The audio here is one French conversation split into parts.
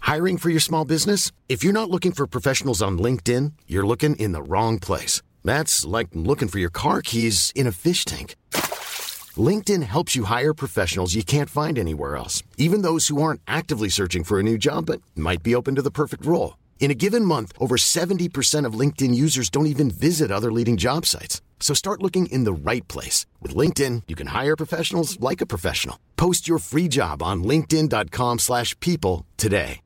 Hiring for your small business? If you're not looking for professionals on LinkedIn, you're looking in the wrong place. That's like looking for your car keys in a fish tank. LinkedIn helps you hire professionals you can't find anywhere else, even those who aren't actively searching for a new job but might be open to the perfect role. In a given month, over 70% of LinkedIn users don't even visit other leading job sites. So start looking in the right place. With LinkedIn, you can hire professionals like a professional. Post your free job on linkedin.com/people today.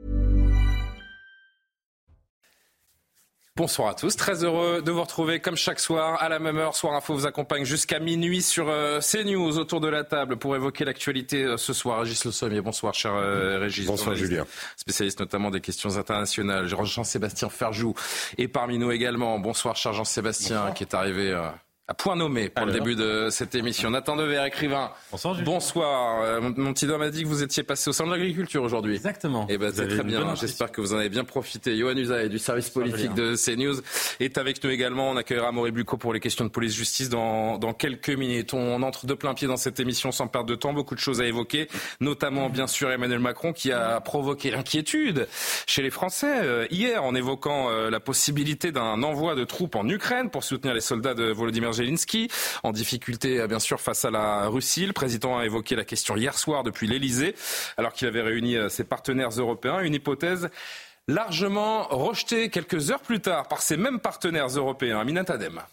Bonsoir à tous, très heureux de vous retrouver comme chaque soir à la même heure. Soir Info vous accompagne jusqu'à minuit sur CNews autour de la table pour évoquer l'actualité ce soir. Régis Le Sommier, bonsoir cher Régis. Bonsoir Julien. Spécialiste notamment des questions internationales. Jean-Sébastien Ferjou est parmi nous également. Bonsoir cher Jean-Sébastien. Bonsoir. Qui est arrivé à point nommé pour le début de cette émission. Nathan Dever, écrivain. Bonsoir Julien. Bonsoir. Mon petit doigt m'a dit que vous étiez passé au sein de l'agriculture aujourd'hui. Exactement. Et c'est très bien. J'espère que vous en avez bien profité. Yohann Usaï du service politique de CNews est avec nous également. On accueillera Amaury Bucco pour les questions de police-justice dans quelques minutes. On entre de plein pied dans cette émission sans perdre de temps. Beaucoup de choses à évoquer, notamment bien sûr Emmanuel Macron qui a provoqué l'inquiétude chez les Français hier en évoquant la possibilité d'un envoi de troupes en Ukraine pour soutenir les soldats de Volodymyr Zelensky, en difficulté bien sûr face à la Russie. Le président a évoqué la question hier soir depuis l'Elysée, alors qu'il avait réuni ses partenaires européens. Une hypothèse largement rejetée quelques heures plus tard par ces mêmes partenaires européens. Aminat Adem.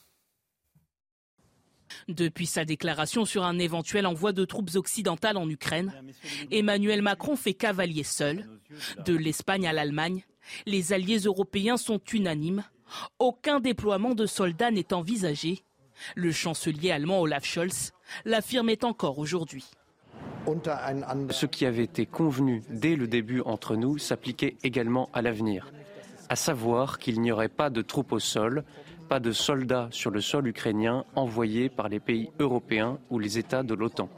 Depuis sa déclaration sur un éventuel envoi de troupes occidentales en Ukraine, Emmanuel Macron fait cavalier seul. De l'Espagne à l'Allemagne, les alliés européens sont unanimes. Aucun déploiement de soldats n'est envisagé. Le chancelier allemand Olaf Scholz l'affirmait encore aujourd'hui. Ce qui avait été convenu dès le début entre nous s'appliquait également à l'avenir, à savoir qu'il n'y aurait pas de troupes au sol, pas de soldats sur le sol ukrainien envoyés par les pays européens ou les États de l'OTAN.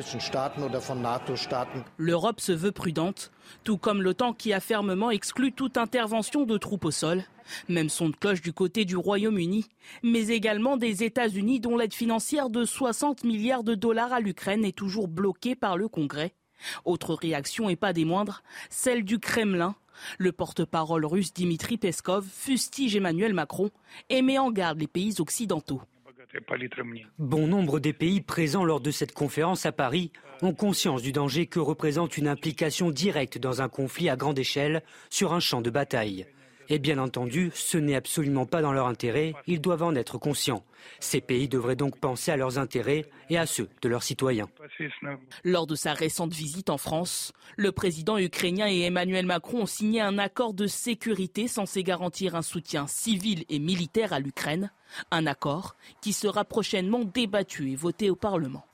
L'Europe se veut prudente, tout comme l'OTAN qui a fermement exclu toute intervention de troupes au sol. Même son de cloche du côté du Royaume-Uni, mais également des États-Unis dont l'aide financière de 60 milliards de dollars à l'Ukraine est toujours bloquée par le Congrès. Autre réaction et pas des moindres, celle du Kremlin. Le porte-parole russe Dmitri Peskov fustige Emmanuel Macron et met en garde les pays occidentaux. Bon nombre des pays présents lors de cette conférence à Paris ont conscience du danger que représente une implication directe dans un conflit à grande échelle sur un champ de bataille. Et bien entendu, ce n'est absolument pas dans leur intérêt, ils doivent en être conscients. Ces pays devraient donc penser à leurs intérêts et à ceux de leurs citoyens. Lors de sa récente visite en France, le président ukrainien et Emmanuel Macron ont signé un accord de sécurité censé garantir un soutien civil et militaire à l'Ukraine. Un accord qui sera prochainement débattu et voté au Parlement.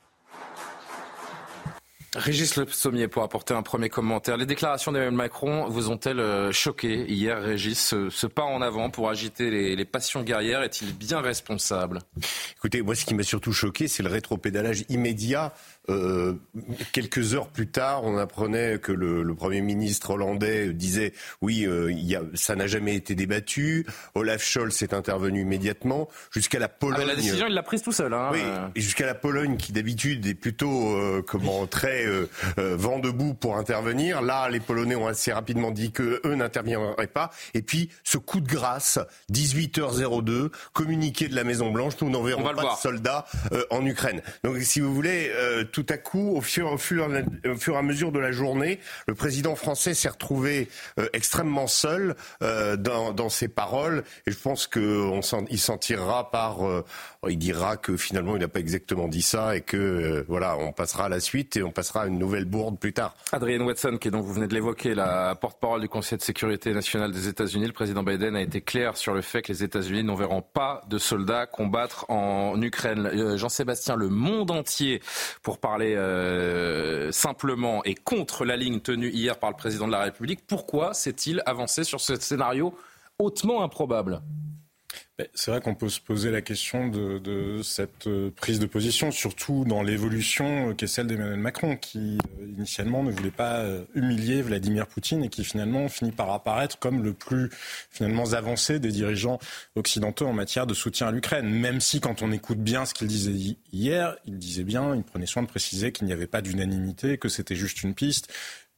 Régis Le Sommier pour apporter un premier commentaire. Les déclarations d'Emmanuel Macron vous ont-elles choqué hier, Régis? Ce pas en avant pour agiter les passions guerrières est-il bien responsable? Écoutez, moi ce qui m'a surtout choqué, c'est le rétropédalage immédiat. Quelques heures plus tard, on apprenait que le Premier ministre hollandais disait oui, ça n'a jamais été débattu. Olaf Scholz est intervenu immédiatement. Jusqu'à la Pologne. La décision, il l'a prise tout seul. Oui, et jusqu'à la Pologne qui d'habitude est plutôt très vent debout pour intervenir. Là, les Polonais ont assez rapidement dit que eux n'interviendraient pas. Et puis ce coup de grâce, 18h02, communiqué de la Maison Blanche, nous n'enverrons pas de soldats en Ukraine. Donc si vous voulez. Tout à coup, au fur et à mesure de la journée, le président français s'est retrouvé extrêmement seul dans ses paroles. Et je pense qu'il s'en tirera il dira que finalement il n'a pas exactement dit ça et que on passera à la suite et on passera à une nouvelle bourde plus tard. Adrienne Watson, qui est donc, vous venez de l'évoquer, la porte-parole du Conseil de sécurité nationale des États-Unis, le président Biden a été clair sur le fait que les États-Unis n'enverront pas de soldats combattre en Ukraine. Jean-Sébastien, le monde entier, pour parler simplement et contre la ligne tenue hier par le président de la République, pourquoi s'est-il avancé sur ce scénario hautement improbable ? C'est vrai qu'on peut se poser la question de cette prise de position, surtout dans l'évolution qu'est celle d'Emmanuel Macron, qui initialement ne voulait pas humilier Vladimir Poutine et qui finalement finit par apparaître comme le plus finalement avancé des dirigeants occidentaux en matière de soutien à l'Ukraine. Même si quand on écoute bien ce qu'il disait hier, il prenait soin de préciser qu'il n'y avait pas d'unanimité, que c'était juste une piste.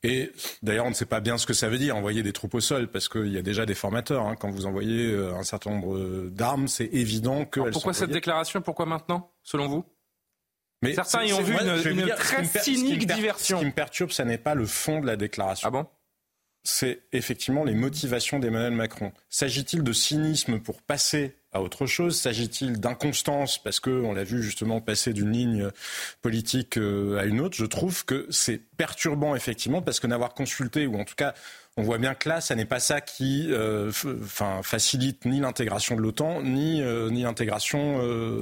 Et d'ailleurs, on ne sait pas bien ce que ça veut dire, envoyer des troupes au sol, parce qu'il y a déjà des formateurs. Quand vous envoyez un certain nombre d'armes, c'est évident que... Pourquoi cette déclaration ? Pourquoi maintenant, selon vous ? Mais certains y ont vu une très cynique diversion. Ce qui me perturbe, ça n'est pas le fond de la déclaration. Ah bon ? C'est effectivement les motivations d'Emmanuel Macron. S'agit-il de cynisme pour passer à autre chose ? S'agit-il d'inconstance parce qu'on l'a vu justement passer d'une ligne politique à une autre ? Je trouve que c'est perturbant effectivement parce que n'avoir consulté, ou en tout cas on voit bien que là, ça n'est pas ça qui facilite ni l'intégration de l'OTAN, ni l'intégration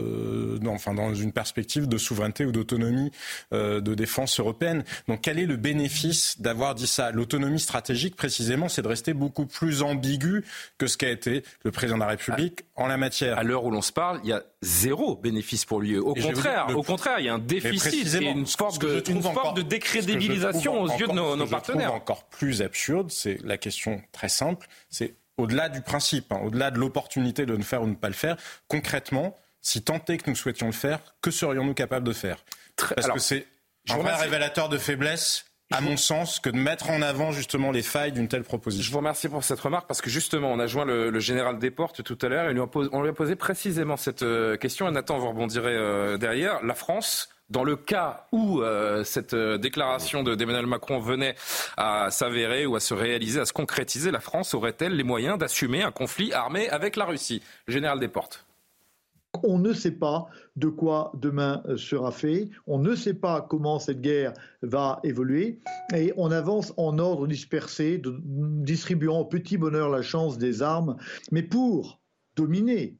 dans une perspective de souveraineté ou d'autonomie de défense européenne. Donc quel est le bénéfice d'avoir dit ça ? L'autonomie stratégique, précisément, c'est de rester beaucoup plus ambigu que ce qu'a été le président de la République en la matière. À l'heure où l'on se parle, il y a zéro bénéfice pour lui. Au contraire, il y a un déficit et une forme de décrédibilisation aux yeux de nos partenaires. Ce que je trouve encore plus absurde, c'est la question très simple, c'est au-delà du principe, au-delà de l'opportunité de le faire ou ne pas le faire, concrètement, si tant est que nous souhaitions le faire, que serions-nous capables de faire ? Parce que c'est un vrai révélateur de faiblesse, à mon sens, que de mettre en avant justement les failles d'une telle proposition. Je vous remercie pour cette remarque parce que justement, on a joint le général Desportes tout à l'heure et on lui a posé précisément cette question. Et Nathan, vous rebondirez derrière. La France, dans le cas où cette déclaration d'Emmanuel Macron venait à s'avérer ou à se réaliser, à se concrétiser, la France aurait-elle les moyens d'assumer un conflit armé avec la Russie ? Le général Desportes. On ne sait pas de quoi demain sera fait, on ne sait pas comment cette guerre va évoluer et on avance en ordre dispersé, distribuant au petit bonheur la chance des armes. Mais pour dominer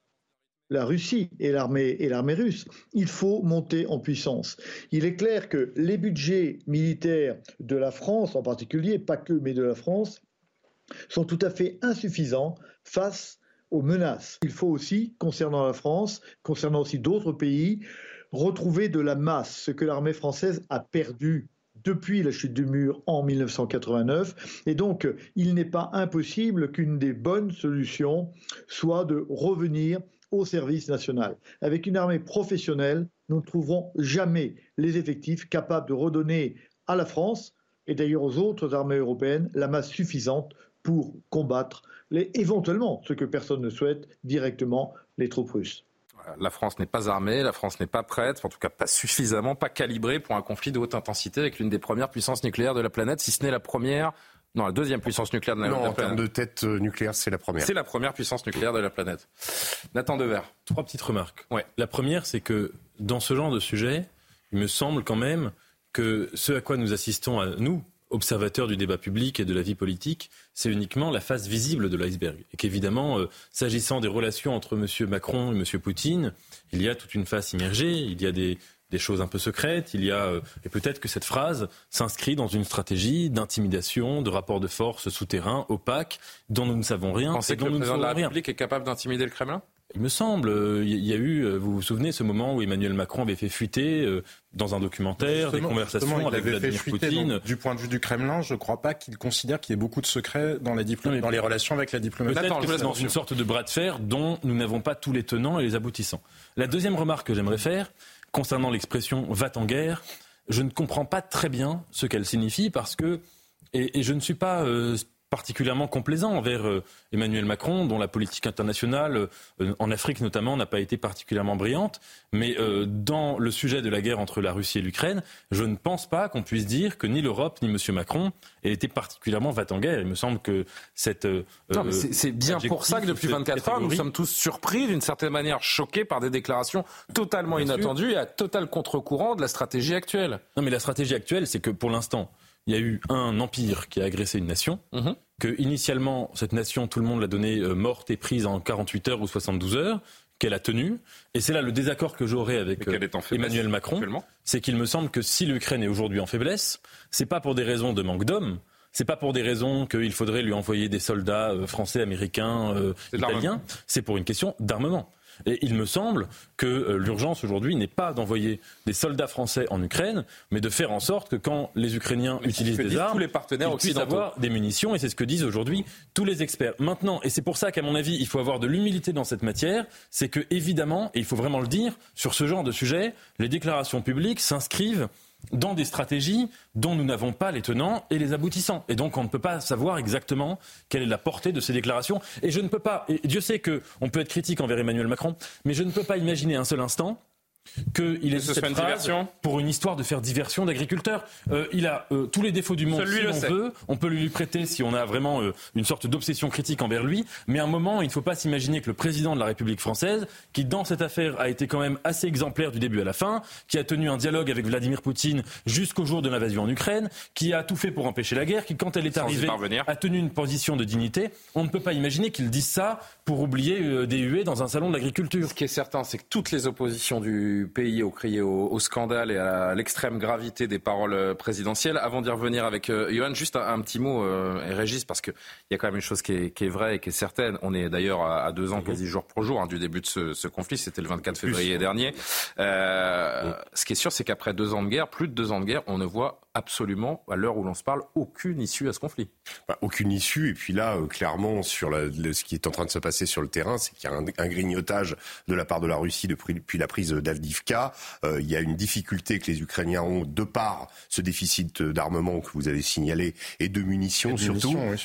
la Russie et l'armée russe, il faut monter en puissance. Il est clair que les budgets militaires de la France en particulier, pas que, mais de la France, sont tout à fait insuffisants face aux menaces. Il faut aussi, concernant la France, concernant aussi d'autres pays, retrouver de la masse, ce que l'armée française a perdu depuis la chute du mur en 1989. Et donc, il n'est pas impossible qu'une des bonnes solutions soit de revenir au service national. Avec une armée professionnelle, nous ne trouverons jamais les effectifs capables de redonner à la France, et d'ailleurs aux autres armées européennes, la masse suffisante pour combattre éventuellement, ce que personne ne souhaite, directement les troupes russes. La France n'est pas armée, la France n'est pas prête, en tout cas pas suffisamment, pas calibrée pour un conflit de haute intensité avec l'une des premières puissances nucléaires de la planète, si ce n'est la première... Non, la deuxième puissance nucléaire de la planète. En termes de tête nucléaire, c'est la première. C'est la première puissance nucléaire de la planète. Nathan Dever. 3 petites remarques. Ouais. La première, c'est que dans ce genre de sujet, il me semble quand même que ce à quoi nous assistons, nous, observateurs du débat public et de la vie politique, c'est uniquement la face visible de l'iceberg. Et qu'évidemment, s'agissant des relations entre M. Macron et M. Poutine, il y a toute une face immergée, il y a des choses un peu secrètes, et peut-être que cette phrase s'inscrit dans une stratégie d'intimidation, de rapport de force souterrain, opaque, dont nous ne savons rien. Vous pensez que le président de la République est capable d'intimider le Kremlin ? Il me semble, il y a eu, vous vous souvenez, ce moment où Emmanuel Macron avait fait fuiter dans un documentaire des conversations avec Vladimir Poutine. Donc, du point de vue du Kremlin, je ne crois pas qu'il considère qu'il y ait beaucoup de secrets dans les relations avec la diplomatie. Peut-être que c'est dans une sorte de bras de fer dont nous n'avons pas tous les tenants et les aboutissants. La deuxième remarque que j'aimerais faire, concernant l'expression « va-t-en-guerre », je ne comprends pas très bien ce qu'elle signifie parce que, et je ne suis pas particulièrement complaisant envers Emmanuel Macron, dont la politique internationale, en Afrique notamment, n'a pas été particulièrement brillante. Mais dans le sujet de la guerre entre la Russie et l'Ukraine, je ne pense pas qu'on puisse dire que ni l'Europe ni M. Macron aient été particulièrement va-t-en-guerre. Il me semble que cette... non, mais c'est bien pour ça que depuis 24 heures, nous sommes tous surpris, d'une certaine manière choqués par des déclarations totalement inattendues et à total contre-courant de la stratégie actuelle. Non, mais la stratégie actuelle, c'est que pour l'instant, il y a eu un empire qui a agressé une nation, que initialement, cette nation, tout le monde l'a donnée morte et prise en 48 heures ou 72 heures, qu'elle a tenue. Et c'est là le désaccord que j'aurai avec Emmanuel Macron, c'est qu'il me semble que si l'Ukraine est aujourd'hui en faiblesse, c'est pas pour des raisons de manque d'hommes, c'est pas pour des raisons qu'il faudrait lui envoyer des soldats français, américains, italiens, c'est pour une question d'armement. Et il me semble que l'urgence aujourd'hui n'est pas d'envoyer des soldats français en Ukraine, mais de faire en sorte que quand les Ukrainiens utilisent des armes, tous les partenaires ils puissent avoir des munitions, et c'est ce que disent aujourd'hui tous les experts. Maintenant, et c'est pour ça qu'à mon avis, il faut avoir de l'humilité dans cette matière, c'est que évidemment, et il faut vraiment le dire, sur ce genre de sujet, les déclarations publiques s'inscrivent dans des stratégies dont nous n'avons pas les tenants et les aboutissants. Et donc on ne peut pas savoir exactement quelle est la portée de ces déclarations. Et je ne peux pas, et Dieu sait qu'on peut être critique envers Emmanuel Macron, mais je ne peux pas imaginer un seul instant qu'il ait cette phrase pour une histoire de faire diversion d'agriculteurs. Il a tous les défauts du monde si l'on veut. On peut lui prêter si on a vraiment une sorte d'obsession critique envers lui. Mais à un moment, il ne faut pas s'imaginer que le président de la République française, qui dans cette affaire a été quand même assez exemplaire du début à la fin, qui a tenu un dialogue avec Vladimir Poutine jusqu'au jour de l'invasion en Ukraine, qui a tout fait pour empêcher la guerre, qui quand elle est arrivée a tenu une position de dignité, on ne peut pas imaginer qu'il dise ça pour oublier des huées dans un salon de l'agriculture. Ce qui est certain, c'est que toutes les oppositions du pays ont crié au scandale et à l'extrême gravité des paroles présidentielles. Avant d'y revenir avec Johan, juste un petit mot, et Régis, parce qu'il y a quand même une chose qui est vraie et qui est certaine. On est d'ailleurs à 2 ans, quasi jour pour jour, du début de ce conflit. C'était le 24 février dernier. Ce qui est sûr, c'est qu'après 2 ans de guerre, plus de 2 ans de guerre, on ne voit absolument, à l'heure où l'on se parle, aucune issue à ce conflit. Aucune issue. Et puis là, clairement, sur ce qui est en train de se passer sur le terrain, c'est qu'il y a un grignotage de la part de la Russie depuis la prise d'Avdiivka. Il y a une difficulté que les Ukrainiens ont de par ce déficit d'armement que vous avez signalé et de munitions surtout. Oui,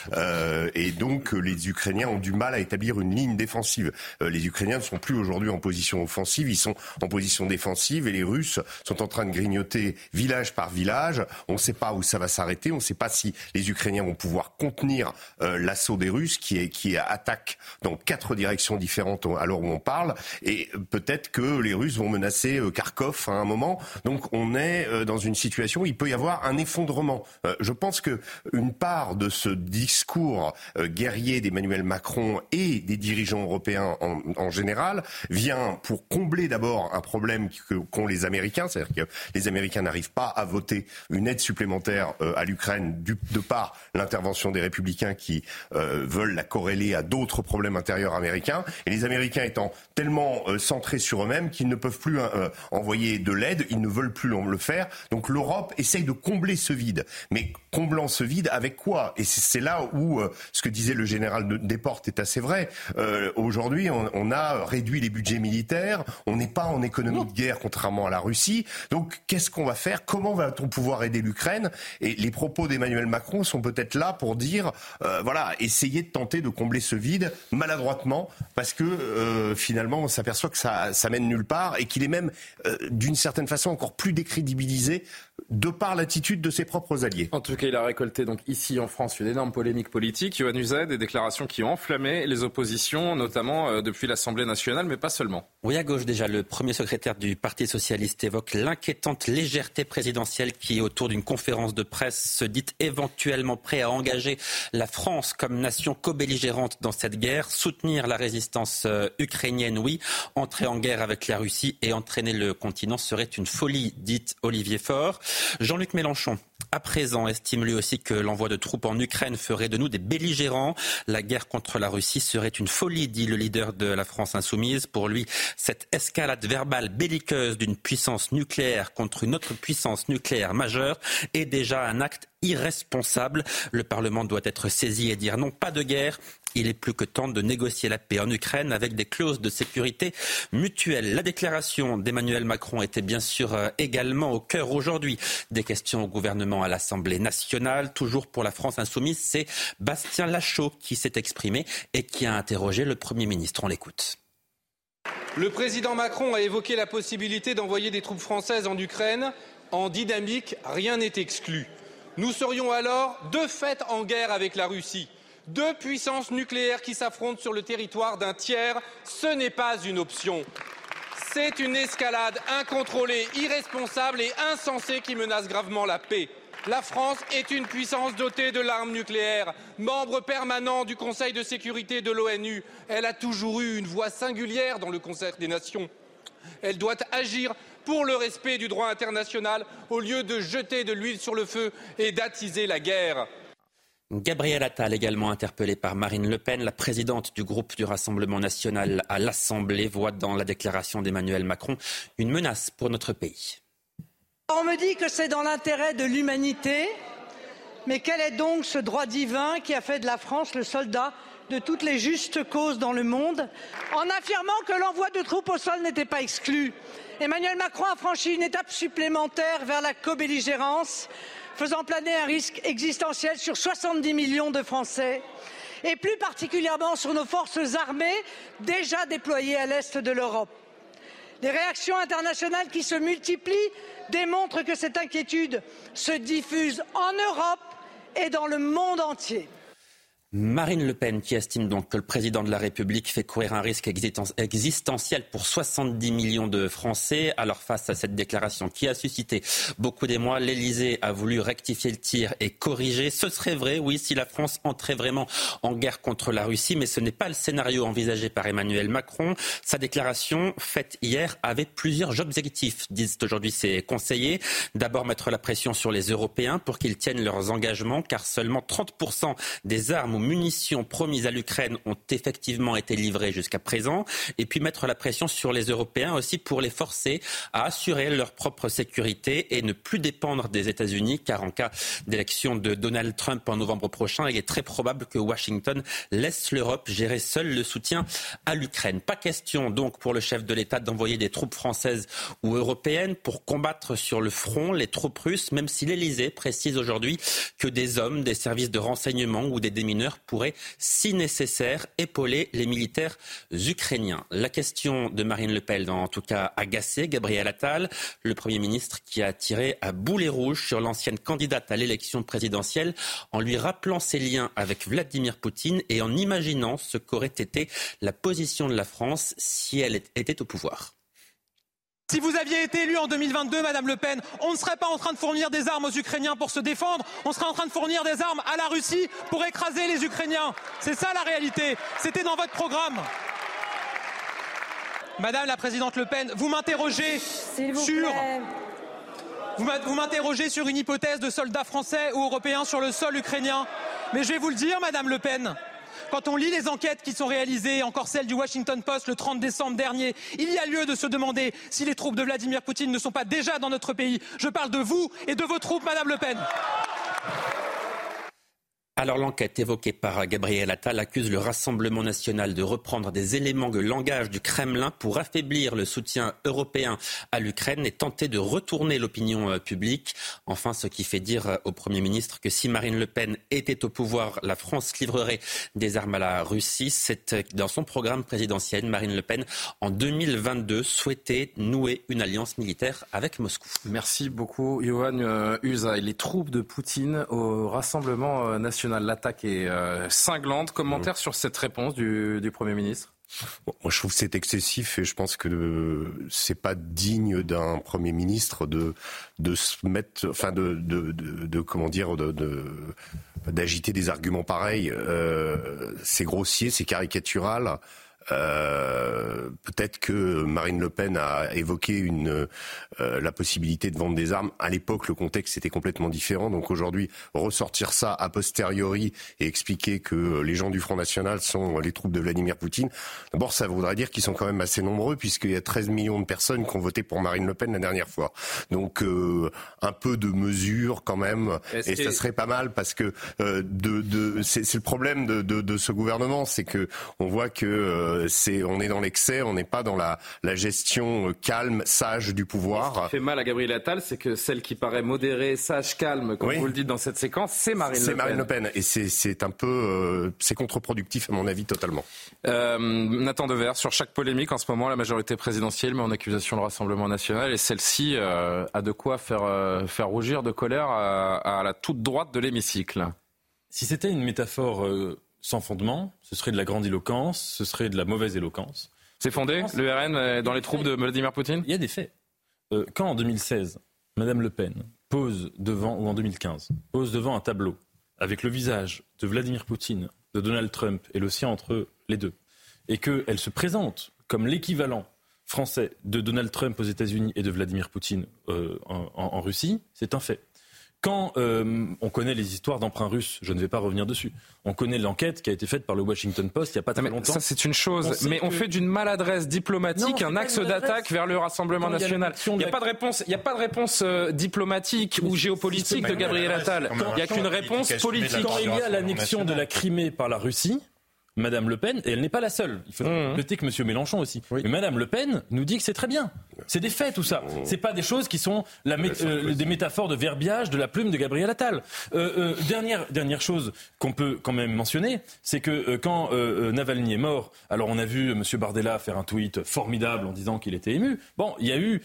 et donc, les Ukrainiens ont du mal à établir une ligne défensive. Les Ukrainiens ne sont plus aujourd'hui en position offensive, ils sont en position défensive et les Russes sont en train de grignoter village par village. On ne sait pas où ça va s'arrêter. On ne sait pas si les Ukrainiens vont pouvoir contenir l'assaut des Russes qui attaque dans 4 directions différentes à l'heure où on parle. Et peut-être que les Russes vont menacer Kharkov à un moment. Donc on est dans une situation où il peut y avoir un effondrement. Je pense que une part de ce discours guerrier d'Emmanuel Macron et des dirigeants européens en général vient pour combler d'abord un problème qu'ont les Américains. C'est-à-dire que les Américains n'arrivent pas à voter une aide supplémentaire à l'Ukraine de par l'intervention des républicains qui veulent la corréler à d'autres problèmes intérieurs américains. Et les Américains étant tellement centrés sur eux-mêmes qu'ils ne peuvent plus envoyer de l'aide, ils ne veulent plus le faire. Donc l'Europe essaye de combler ce vide. Mais comblant ce vide avec quoi ? Et c'est là où ce que disait le général Desportes est assez vrai. Aujourd'hui, on a réduit les budgets militaires. On n'est pas en économie de guerre, contrairement à la Russie. Donc qu'est-ce qu'on va faire ? Comment va-t-on pouvoir aider l'Ukraine ? Et les propos d'Emmanuel Macron sont peut-être là pour dire, essayer de tenter de combler ce vide maladroitement, parce que finalement on s'aperçoit que ça mène nulle part et qu'il est même d'une certaine façon encore plus décrédibilisé de par l'attitude de ses propres alliés. En tout cas, il a récolté donc ici en France une énorme polémique politique. Yohann Usaï, des déclarations qui ont enflammé les oppositions, notamment depuis l'Assemblée nationale, mais pas seulement. Oui, à gauche déjà, le premier secrétaire du Parti socialiste évoque l'inquiétante légèreté présidentielle qui, autour d'une conférence de presse, se dit éventuellement prêt à engager la France comme nation co-belligérante dans cette guerre, soutenir la résistance ukrainienne, oui, entrer en guerre avec la Russie et entraîner le continent serait une folie, dit Olivier Faure. Jean-Luc Mélenchon, à présent, estime lui aussi que l'envoi de troupes en Ukraine ferait de nous des belligérants. La guerre contre la Russie serait une folie, dit le leader de la France insoumise. Pour lui, cette escalade verbale belliqueuse d'une puissance nucléaire contre une autre puissance nucléaire majeure est déjà un acte irresponsable. Le Parlement doit être saisi et dire non, pas de guerre. Il est plus que temps de négocier la paix en Ukraine avec des clauses de sécurité mutuelle. La déclaration d'Emmanuel Macron était bien sûr également au cœur aujourd'hui des questions au gouvernement à l'Assemblée nationale. Toujours pour la France insoumise, c'est Bastien Lachaud qui s'est exprimé et qui a interrogé le Premier ministre. On l'écoute. Le président Macron a évoqué la possibilité d'envoyer des troupes françaises en Ukraine. En dynamique, rien n'est exclu. Nous serions alors de fait en guerre avec la Russie. 2 puissances nucléaires qui s'affrontent sur le territoire d'un tiers, ce n'est pas une option. C'est une escalade incontrôlée, irresponsable et insensée qui menace gravement la paix. La France est une puissance dotée de l'arme nucléaire, membre permanent du Conseil de sécurité de l'ONU. Elle a toujours eu une voix singulière dans le concert des nations. Elle doit agir pour le respect du droit international au lieu de jeter de l'huile sur le feu et d'attiser la guerre. Gabriel Attal, également interpellé par Marine Le Pen, la présidente du groupe du Rassemblement national à l'Assemblée, voit dans la déclaration d'Emmanuel Macron une menace pour notre pays. On me dit que c'est dans l'intérêt de l'humanité, Mais quel est donc ce droit divin qui a fait de la France le soldat de toutes les justes causes dans le monde? En affirmant que l'envoi de troupes au sol n'était pas exclu, Emmanuel Macron a franchi une étape supplémentaire vers la cobelligérance, faisant planer un risque existentiel sur 70 millions de Français, et plus particulièrement sur nos forces armées déjà déployées à l'est de l'Europe. Les réactions internationales qui se multiplient démontrent que cette inquiétude se diffuse en Europe et dans le monde entier. Marine Le Pen qui estime donc que le président de la République fait courir un risque existentiel pour 70 millions de Français. Alors face à cette déclaration qui a suscité beaucoup d'émoi, l'Elysée a voulu rectifier le tir et corriger. Ce serait vrai, oui, si la France entrait vraiment en guerre contre la Russie, mais ce n'est pas le scénario envisagé par Emmanuel Macron. Sa déclaration faite hier avait plusieurs objectifs, disent aujourd'hui ses conseillers. D'abord mettre la pression sur les Européens pour qu'ils tiennent leurs engagements, car seulement 30% des armes munitions promises à l'Ukraine ont effectivement été livrées jusqu'à présent, et puis mettre la pression sur les Européens aussi pour les forcer à assurer leur propre sécurité et ne plus dépendre des États-Unis, car en cas d'élection de Donald Trump en novembre prochain, il est très probable que Washington laisse l'Europe gérer seule le soutien à l'Ukraine. Pas question donc pour le chef de l'État d'envoyer des troupes françaises ou européennes pour combattre sur le front les troupes russes, même si l'Élysée précise aujourd'hui que des hommes, des services de renseignement ou des démineurs pourraient, si nécessaire, épauler les militaires ukrainiens. La question de Marine Le Pen a en tout cas agacé Gabriel Attal, le Premier ministre qui a tiré à boulet rouge sur l'ancienne candidate à l'élection présidentielle en lui rappelant ses liens avec Vladimir Poutine et en imaginant ce qu'aurait été la position de la France si elle était au pouvoir. Si vous aviez été élue en 2022, Madame Le Pen, on ne serait pas en train de fournir des armes aux Ukrainiens pour se défendre, on serait en train de fournir des armes à la Russie pour écraser les Ukrainiens. C'est ça la réalité, c'était dans votre programme. Madame la Présidente Le Pen, vous m'interrogez sur une hypothèse de soldats français ou européens sur le sol ukrainien. Mais je vais vous le dire, Madame Le Pen, quand on lit les enquêtes qui sont réalisées, encore celle du Washington Post le 30 décembre dernier, il y a lieu de se demander si les troupes de Vladimir Poutine ne sont pas déjà dans notre pays. Je parle de vous et de vos troupes, Madame Le Pen. Alors l'enquête évoquée par Gabriel Attal accuse le Rassemblement national de reprendre des éléments de langage du Kremlin pour affaiblir le soutien européen à l'Ukraine et tenter de retourner l'opinion publique. Enfin, ce qui fait dire au Premier ministre que si Marine Le Pen était au pouvoir, la France livrerait des armes à la Russie. C'est dans son programme présidentiel, Marine Le Pen, en 2022, souhaitait nouer une alliance militaire avec Moscou. Merci beaucoup, Yohann Usaï. Les troupes de Poutine au Rassemblement national. L'attaque est cinglante. Commentaire sur cette réponse du Premier ministre? Bon, moi, je trouve que c'est excessif et je pense que c'est pas digne d'un Premier ministre de se mettre, enfin d'agiter des arguments pareils. C'est grossier, c'est caricatural. Peut-être que Marine Le Pen a évoqué la possibilité de vendre des armes. À l'époque, le contexte était complètement différent. Donc aujourd'hui, ressortir ça a posteriori et expliquer que les gens du Front National sont les troupes de Vladimir Poutine, d'abord, ça voudrait dire qu'ils sont quand même assez nombreux puisqu'il y a 13 millions de personnes qui ont voté pour Marine Le Pen la dernière fois. Donc un peu de mesure quand même. Ça serait pas mal parce que c'est le problème de ce gouvernement, c'est que on voit que on est dans l'excès, on n'est pas dans la gestion calme, sage du pouvoir. Ce qui fait mal à Gabriel Attal, c'est que celle qui paraît modérée, sage, calme, comme vous le dites dans cette séquence, c'est Marine Le Pen. C'est Marine Le Pen, et c'est un peu, c'est contre-productif à mon avis totalement. Nathan Devers, sur chaque polémique en ce moment, la majorité présidentielle met en accusation le Rassemblement national, et celle-ci a de quoi faire rougir de colère à la toute droite de l'hémicycle. Si c'était une métaphore sans fondement, ce serait de la grandiloquence, ce serait de la mauvaise éloquence. C'est fondé, le RN, dans les troupes de Vladimir Poutine ? Il y a des faits. Quand en 2016, Mme Le Pen pose devant, ou en 2015, pose devant un tableau avec le visage de Vladimir Poutine, de Donald Trump et le sien entre les deux, et qu'elle se présente comme l'équivalent français de Donald Trump aux États-Unis et de Vladimir Poutine en Russie, c'est un fait. Quand on connaît les histoires d'emprunts russes, je ne vais pas revenir dessus. On connaît l'enquête qui a été faite par le Washington Post il n'y a pas très longtemps. Ça, c'est une chose. On fait d'une maladresse diplomatique un axe d'attaque vers le Rassemblement national. Il n'y a pas de réponse diplomatique ou géopolitique de Gabriel Attal. Il n'y a qu'une réponse politique. Quand il y a l'annexion de la Crimée par la Russie, Madame Le Pen, et elle n'est pas la seule, il faut noter que M. Mélenchon aussi, mais Madame Le Pen nous dit que c'est très bien. C'est des faits tout ça. C'est pas des choses qui sont des métaphores de verbiage de la plume de Gabriel Attal. Dernière chose qu'on peut quand même mentionner, c'est que quand Navalny est mort, alors on a vu M. Bardella faire un tweet formidable en disant qu'il était ému. Bon, il y a eu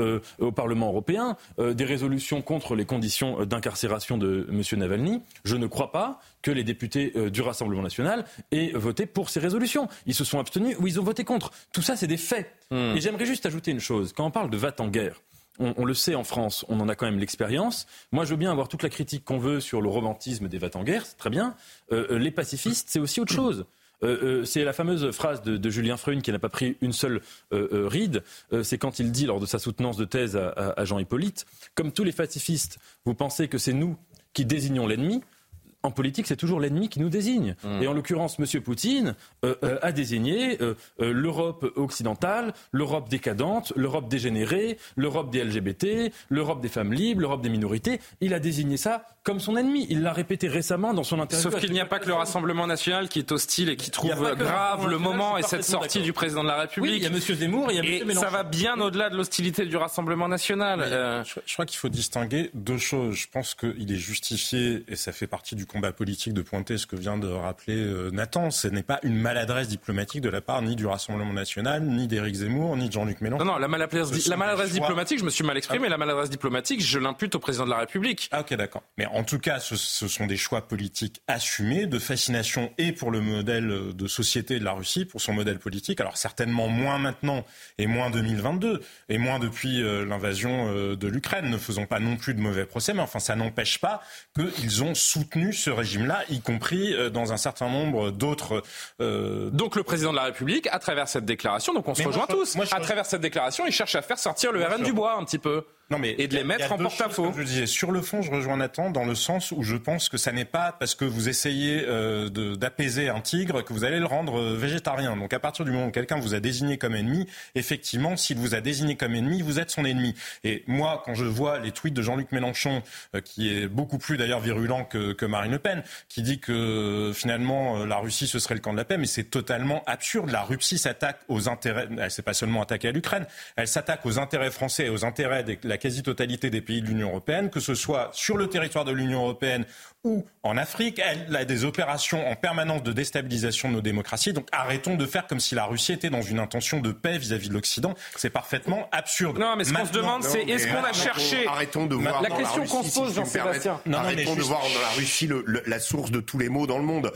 au Parlement européen des résolutions contre les conditions d'incarcération de M. Navalny. Je ne crois pas que les députés du Rassemblement national aient voté pour ces résolutions. Ils se sont abstenus ou ils ont voté contre. Tout ça, c'est des faits. Et j'aimerais juste ajouter une chose. Quand on parle de va-t-en-guerre, on le sait en France, on en a quand même l'expérience. Moi, je veux bien avoir toute la critique qu'on veut sur le romantisme des va-t-en-guerre, c'est très bien. Les pacifistes, c'est aussi autre chose. C'est la fameuse phrase de Julien Freune qui n'a pas pris une seule ride. C'est quand il dit, lors de sa soutenance de thèse à Jean Hippolyte, comme tous les pacifistes, vous pensez que c'est nous qui désignons l'ennemi. En politique, c'est toujours l'ennemi qui nous désigne. Et en l'occurrence, M. Poutine a désigné l'Europe occidentale, l'Europe décadente, l'Europe dégénérée, l'Europe des LGBT, l'Europe des femmes libres, l'Europe des minorités. Il a désigné ça comme son ennemi. Il l'a répété récemment dans son interview. Sauf qu'il n'y a pas que le Rassemblement national qui est hostile et qui trouve grave le moment et cette sortie du président de la République. Oui, il y a M. Zemmour, il y a M. Mélenchon. Et ça va bien au-delà de l'hostilité du Rassemblement national. Je crois qu'il faut distinguer deux choses. Je pense qu'il est justifié, et ça fait partie du combat politique de pointer ce que vient de rappeler Nathan. Ce n'est pas une maladresse diplomatique de la part ni du Rassemblement national, ni d'Éric Zemmour, ni de Jean-Luc Mélenchon. Non, la maladresse diplomatique, je me suis mal exprimé, la maladresse diplomatique, je l'impute au président de la République. Ah ok, d'accord. Mais en tout cas, ce sont des choix politiques assumés, de fascination et pour le modèle de société de la Russie, pour son modèle politique. Alors certainement moins maintenant et moins 2022, et moins depuis l'invasion de l'Ukraine. Ne faisons pas non plus de mauvais procès, mais enfin ça n'empêche pas qu'ils ont soutenu ce régime-là, y compris dans un certain nombre d'autres... Donc le président de la République, à travers cette déclaration, donc on se rejoint tous, à travers cette déclaration, il cherche à faire sortir le RN du bois un petit peu. Non, mais et de les mettre en porte-à-faux. Je disais, sur le fond, je rejoins Nathan dans le sens où je pense que ça n'est pas parce que vous essayez d'apaiser un tigre que vous allez le rendre végétarien. Donc à partir du moment où quelqu'un vous a désigné comme ennemi, effectivement, s'il vous a désigné comme ennemi, vous êtes son ennemi. Et moi, quand je vois les tweets de Jean-Luc Mélenchon, qui est beaucoup plus d'ailleurs virulent que Marine Le Pen, qui dit que finalement la Russie ce serait le camp de la paix, mais c'est totalement absurde. La Russie s'attaque aux intérêts, elle s'est pas seulement attaquée à l'Ukraine, elle s'attaque aux intérêts français et aux intérêts de la quasi-totalité des pays de l'Union européenne, que ce soit sur le territoire de l'Union européenne ou en Afrique. Elle a des opérations en permanence de déstabilisation de nos démocraties. Donc arrêtons de faire comme si la Russie était dans une intention de paix vis-à-vis de l'Occident. C'est parfaitement absurde. Non, mais ce qu'on se demande, c'est est-ce qu'on a cherché... Arrêtons de voir la question qu'on se pose, Jean-Sébastien. Arrêtons de voir dans la Russie la source de tous les maux dans le monde.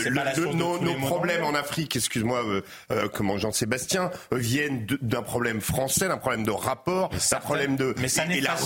Nos problèmes en Afrique, excuse-moi, Jean-Sébastien, viennent d'un problème français, d'un problème de rapport, d'un problème de... Et la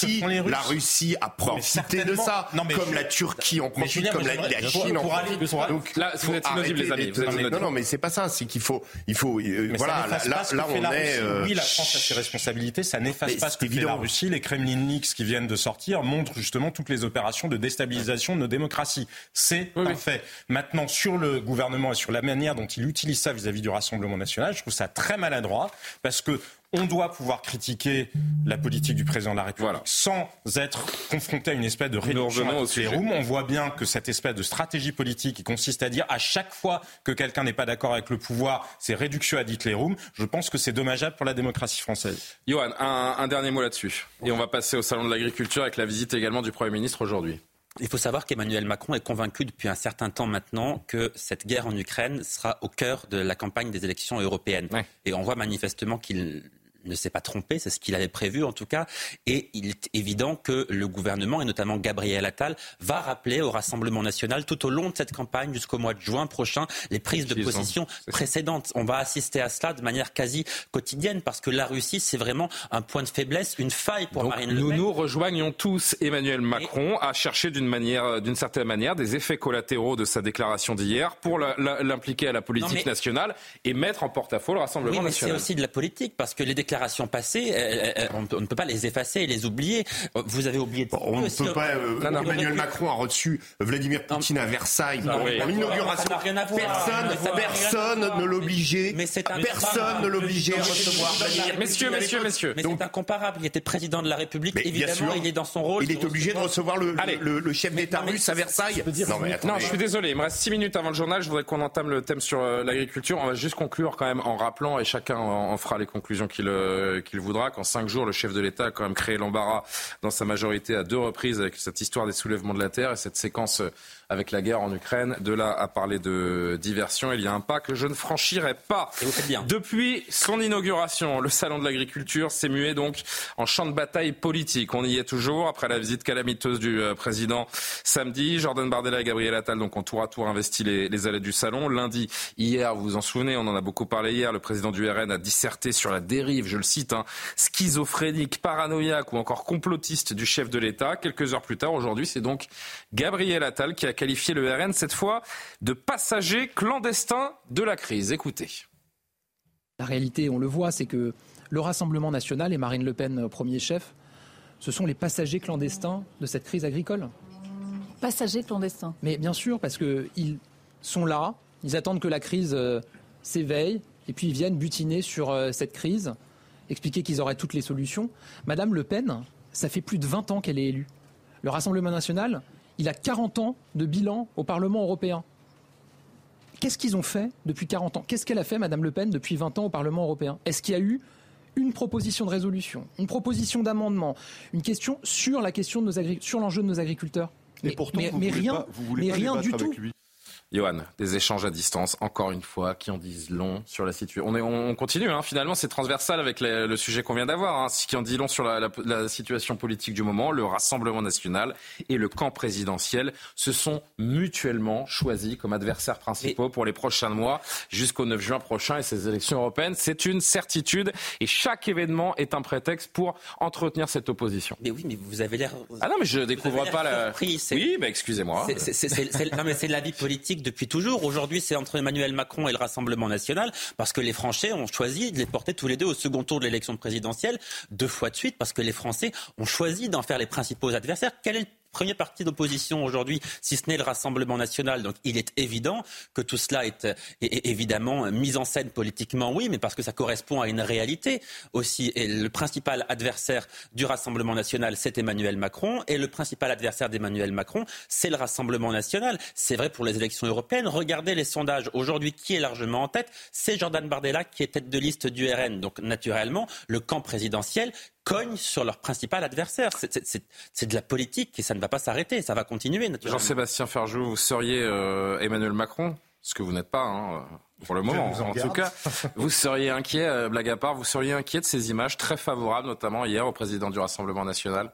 Russie a profité de ça, comme la Turquie en profite, comme la Chine en profite. Donc là, vous êtes inaudibles, les amis. Non, mais c'est pas ça. C'est qu'il faut. Voilà, là, on est. Oui, la France a ses responsabilités. Ça n'efface pas ce que fait la Russie. Les Kremlin Leaks qui viennent de sortir montrent justement toutes les opérations de déstabilisation de nos démocraties. C'est un fait. Maintenant, sur le gouvernement et sur la manière dont il utilise ça vis-à-vis du Rassemblement national, je trouve ça très maladroit parce que on doit pouvoir critiquer la politique du président de la République sans être confronté à une espèce de réduction à toutes les roues. On voit bien que cette espèce de stratégie politique qui consiste à dire à chaque fois que quelqu'un n'est pas d'accord avec le pouvoir, c'est réduction ad litterum. Je pense que c'est dommageable pour la démocratie française. Johan, un dernier mot là-dessus. Et on va passer au Salon de l'Agriculture avec la visite également du Premier ministre aujourd'hui. Il faut savoir qu'Emmanuel Macron est convaincu depuis un certain temps maintenant que cette guerre en Ukraine sera au cœur de la campagne des élections européennes. Ouais. Et on voit manifestement qu'il ne s'est pas trompé, c'est ce qu'il avait prévu en tout cas, et il est évident que le gouvernement, et notamment Gabriel Attal, va rappeler au Rassemblement national tout au long de cette campagne, jusqu'au mois de juin prochain, les prises de position précédentes. On va assister à cela de manière quasi quotidienne, parce que la Russie, c'est vraiment un point de faiblesse, une faille pour Marine Le Pen. Nous rejoignons tous Emmanuel Macron à chercher d'une certaine manière des effets collatéraux de sa déclaration d'hier pour l'impliquer à la politique nationale et mettre en porte-à-faux le Rassemblement national. C'est aussi de la politique, parce que les déclarations déclarations passées, on ne peut pas les effacer et les oublier. Vous avez oublié... On ne peut pas... Emmanuel Macron a reçu Vladimir Poutine à Versailles pour l'inauguration. Personne ne l'obligeait. Personne ne l'obligeait à recevoir Vladimir Poutine. Messieurs. Mais c'est incomparable. Il était président de la République. Mais évidemment, il est dans son rôle. Il est obligé de recevoir le chef d'État russe à Versailles. Non, je suis désolé. Il me reste 6 minutes avant le journal. Je voudrais qu'on entame le thème sur l'agriculture. On va juste conclure quand même en rappelant, et chacun en fera les conclusions qu'il voudra, qu'en 5 jours, le chef de l'État a quand même créé l'embarras dans sa majorité à 2 reprises avec cette histoire des soulèvements de la terre et cette séquence avec la guerre en Ukraine. De là à parler de diversion, il y a un pas que je ne franchirai pas. Et vous faites bien. Depuis son inauguration, le salon de l'agriculture s'est mué donc en champ de bataille politique. On y est toujours après la visite calamiteuse du président samedi. Jordan Bardella et Gabriel Attal donc ont tour à tour investi les allées du salon. Lundi, hier, vous vous en souvenez, on en a beaucoup parlé hier, le président du RN a disserté sur la dérive, je le cite, schizophrénique, paranoïaque ou encore complotiste du chef de l'État. Quelques heures plus tard, aujourd'hui, c'est donc Gabriel Attal qui a qualifié le RN cette fois de passager clandestin de la crise. Écoutez. La réalité, on le voit, c'est que le Rassemblement national et Marine Le Pen, premier chef, ce sont les passagers clandestins de cette crise agricole. Passagers clandestins. Mais bien sûr, parce qu'ils sont là, ils attendent que la crise s'éveille et puis ils viennent butiner sur cette crise, expliquer qu'ils auraient toutes les solutions. Madame Le Pen, ça fait plus de 20 ans qu'elle est élue. Le Rassemblement national, il a 40 ans de bilan au Parlement européen. Qu'est-ce qu'ils ont fait depuis 40 ans ? Qu'est-ce qu'elle a fait, Madame Le Pen, depuis 20 ans au Parlement européen ? Est-ce qu'il y a eu une proposition de résolution, une proposition d'amendement, une question sur la question de sur l'enjeu de nos agriculteurs ? Mais pourtant, vous voulez pas rien du tout. Avec lui. Johan, des échanges à distance, encore une fois, qui en disent long sur la situation. On continue, finalement, c'est transversal avec le sujet qu'on vient d'avoir, ce qui en dit long sur la situation politique du moment. Le Rassemblement national et le camp présidentiel se sont mutuellement choisis comme adversaires principaux pour les prochains mois, jusqu'au 9 juin prochain et ces élections européennes. C'est une certitude et chaque événement est un prétexte pour entretenir cette opposition. Mais oui, mais vous avez l'air... Ah non, mais je découvre pas la... Surpris, Oui, excusez-moi. Non, mais c'est la vie politique depuis toujours. Aujourd'hui, c'est entre Emmanuel Macron et le Rassemblement national parce que les Français ont choisi de les porter tous les deux au second tour de l'élection présidentielle 2 fois de suite parce que les Français ont choisi d'en faire les principaux adversaires. Quel est le premier parti d'opposition aujourd'hui, si ce n'est le Rassemblement national? Donc il est évident que tout cela est évidemment mis en scène politiquement, oui, mais parce que ça correspond à une réalité aussi. Et le principal adversaire du Rassemblement national, c'est Emmanuel Macron. Et le principal adversaire d'Emmanuel Macron, c'est le Rassemblement national. C'est vrai pour les élections européennes. Regardez les sondages. Aujourd'hui, qui est largement en tête? C'est Jordan Bardella qui est tête de liste du RN. Donc naturellement, le camp présidentiel cognent sur leur principal adversaire. C'est de la politique et ça ne va pas s'arrêter, ça va continuer naturellement. Jean-Sébastien Ferjou, vous seriez Emmanuel Macron, ce que vous n'êtes pas pour le moment. En tout cas, vous seriez inquiet, blague à part, vous seriez inquiet de ces images très favorables, notamment hier au président du Rassemblement national?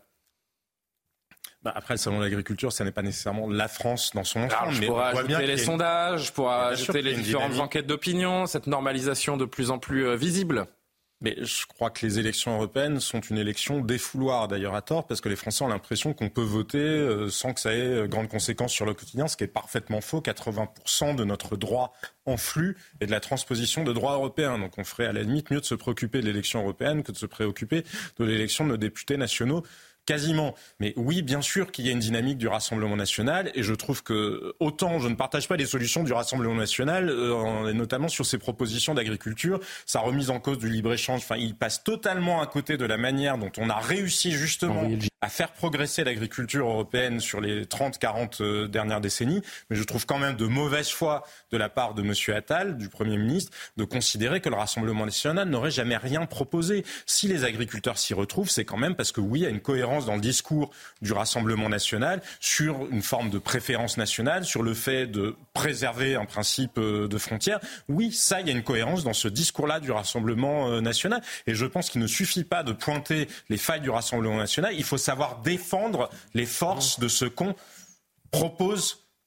Après, le salon de l'agriculture, ça n'est pas nécessairement la France dans son ensemble. Je pourrais ajouter les sondages, je pourrais ajouter les différentes enquêtes d'opinion, cette normalisation de plus en plus visible. Mais je crois que les élections européennes sont une élection défouloir, d'ailleurs à tort, parce que les Français ont l'impression qu'on peut voter sans que ça ait grandes conséquences sur le quotidien, ce qui est parfaitement faux. 80% de notre droit en flux et de la transposition de droit européen. Donc on ferait à la limite mieux de se préoccuper de l'élection européenne que de se préoccuper de l'élection de nos députés nationaux. Quasiment. Mais oui, bien sûr qu'il y a une dynamique du Rassemblement national et je trouve que autant je ne partage pas les solutions du Rassemblement national, notamment sur ses propositions d'agriculture, sa remise en cause du libre-échange, il passe totalement à côté de la manière dont on a réussi justement à faire progresser l'agriculture européenne sur les 30-40 dernières décennies. Mais je trouve quand même de mauvaise foi de la part de M. Attal, du Premier ministre, de considérer que le Rassemblement national n'aurait jamais rien proposé. Si les agriculteurs s'y retrouvent, c'est quand même parce que oui, il y a une cohérence dans le discours du Rassemblement national sur une forme de préférence nationale, sur le fait de préserver un principe de frontière. Oui, ça, il y a une cohérence dans ce discours-là du Rassemblement national. Et je pense qu'il ne suffit pas de pointer les failles du Rassemblement national. Il faut savoir défendre les forces de ce qu'on propose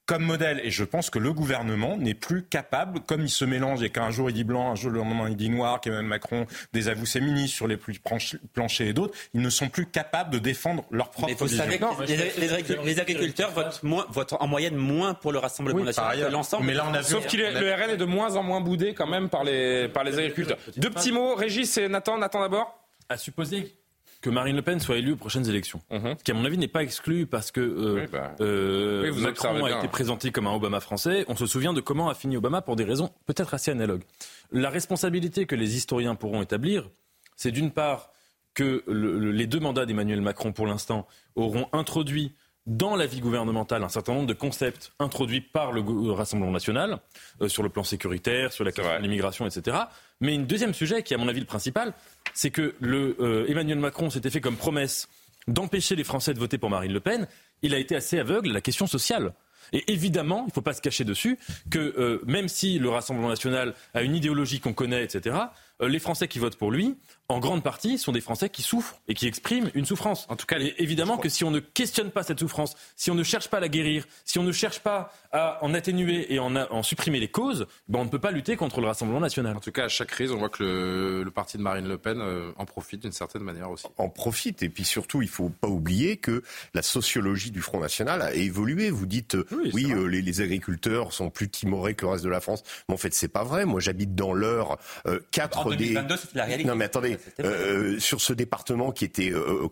comme modèle. Et je pense que le gouvernement n'est plus capable, comme il se mélange et qu'un jour il dit blanc, un jour le lendemain il dit noir, qu'Emmanuel Macron désavoue ses ministres sur les plus planchers et d'autres, ils ne sont plus capables de défendre leur propre vision. Mais vous savez que les agriculteurs votent en moyenne moins pour le Rassemblement national que l'ensemble. Mais là, sauf que le RN est de moins en moins boudé quand même par les agriculteurs. Deux petits mots, Régis et Nathan. Nathan d'abord. À supposer que Marine Le Pen soit élue aux prochaines élections, ce qui à mon avis n'est pas exclu parce que Macron a été présenté comme un Obama français. On se souvient de comment a fini Obama pour des raisons peut-être assez analogues. La responsabilité que les historiens pourront établir, c'est d'une part que les 2 mandats d'Emmanuel Macron pour l'instant auront introduit dans la vie gouvernementale un certain nombre de concepts introduits par le Rassemblement national, sur le plan sécuritaire, sur la question de l'immigration, etc. Mais un deuxième sujet, qui est à mon avis le principal, c'est que Emmanuel Macron s'était fait comme promesse d'empêcher les Français de voter pour Marine Le Pen. Il a été assez aveugle à la question sociale. Et évidemment, il ne faut pas se cacher dessus, que même si le Rassemblement national a une idéologie qu'on connaît, etc., les Français qui votent pour lui, en grande partie, sont des Français qui souffrent et qui expriment une souffrance. En tout cas, évidemment que si on ne questionne pas cette souffrance, si on ne cherche pas à la guérir, si on ne cherche pas à en atténuer et en supprimer les causes, on ne peut pas lutter contre le Rassemblement national. En tout cas, à chaque crise, on voit que le parti de Marine Le Pen en profite d'une certaine manière aussi. En profite, et puis surtout, il ne faut pas oublier que la sociologie du Front National a évolué. Vous dites, les agriculteurs sont plus timorés que le reste de la France. Mais en fait, c'est pas vrai. Moi, j'habite dans l'Eure, 4 en 2022, c'était la réalité. Non, mais attendez, sur ce département qui était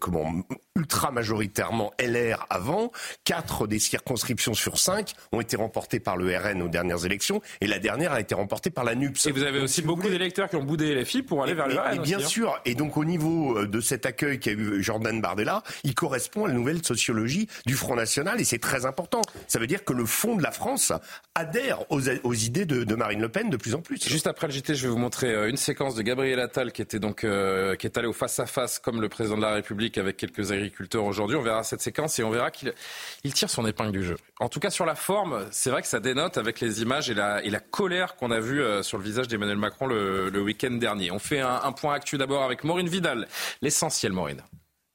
ultra majoritairement LR avant, 4 des circonscriptions sur 5 ont été remportées par le RN aux dernières élections, et la dernière a été remportée par la NUPS. Et vous avez aussi beaucoup d'électeurs qui ont boudé LFI pour aller vers le RN. Et bien sûr, et donc au niveau de cet accueil qu'a eu Jordan Bardella, il correspond à la nouvelle sociologie du Front National, et c'est très important. Ça veut dire que le fond de la France adhère aux idées de Marine Le Pen de plus en plus. Juste après le JT, je vais vous montrer une séquence de Gabriel Attal qui est allé au face-à-face comme le président de la République avec quelques agriculteurs aujourd'hui. On verra cette séquence et on verra qu'il tire son épingle du jeu. En tout cas, sur la forme, c'est vrai que ça dénote avec les images et la colère qu'on a vue sur le visage d'Emmanuel Macron le week-end dernier. On fait un point actu d'abord avec Maureen Vidal. L'essentiel, Maureen.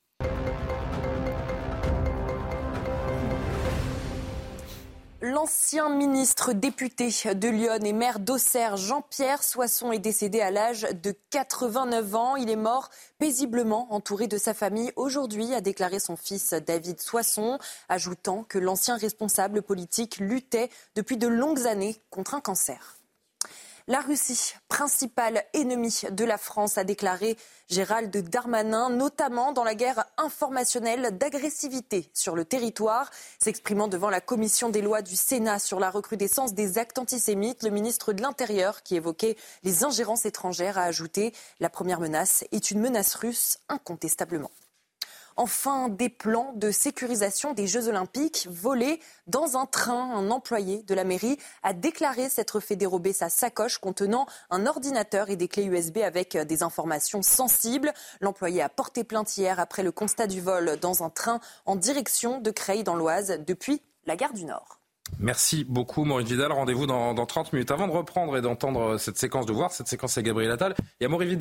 L'ancien ministre député de Lyon et maire d'Auxerre, Jean-Pierre Soisson, est décédé à l'âge de 89 ans. Il est mort paisiblement entouré de sa famille aujourd'hui, a déclaré son fils David Soisson, ajoutant que l'ancien responsable politique luttait depuis de longues années contre un cancer. La Russie, principal ennemi de la France, a déclaré Gérald Darmanin, notamment dans la guerre informationnelle d'agressivité sur le territoire. S'exprimant devant la commission des lois du Sénat sur la recrudescence des actes antisémites, le ministre de l'Intérieur, qui évoquait les ingérences étrangères, a ajouté « La première menace est une menace russe, incontestablement ». Enfin, des plans de sécurisation des Jeux Olympiques volés dans un train. Un employé de la mairie a déclaré s'être fait dérober sa sacoche contenant un ordinateur et des clés USB avec des informations sensibles. L'employé a porté plainte hier après le constat du vol dans un train en direction de Creil dans l'Oise depuis la gare du Nord. Merci beaucoup Maureen Vidal. Rendez-vous dans 30 minutes. Avant de reprendre et d'entendre cette séquence, de voir cette séquence avec Gabriel Attal, il y a Amaury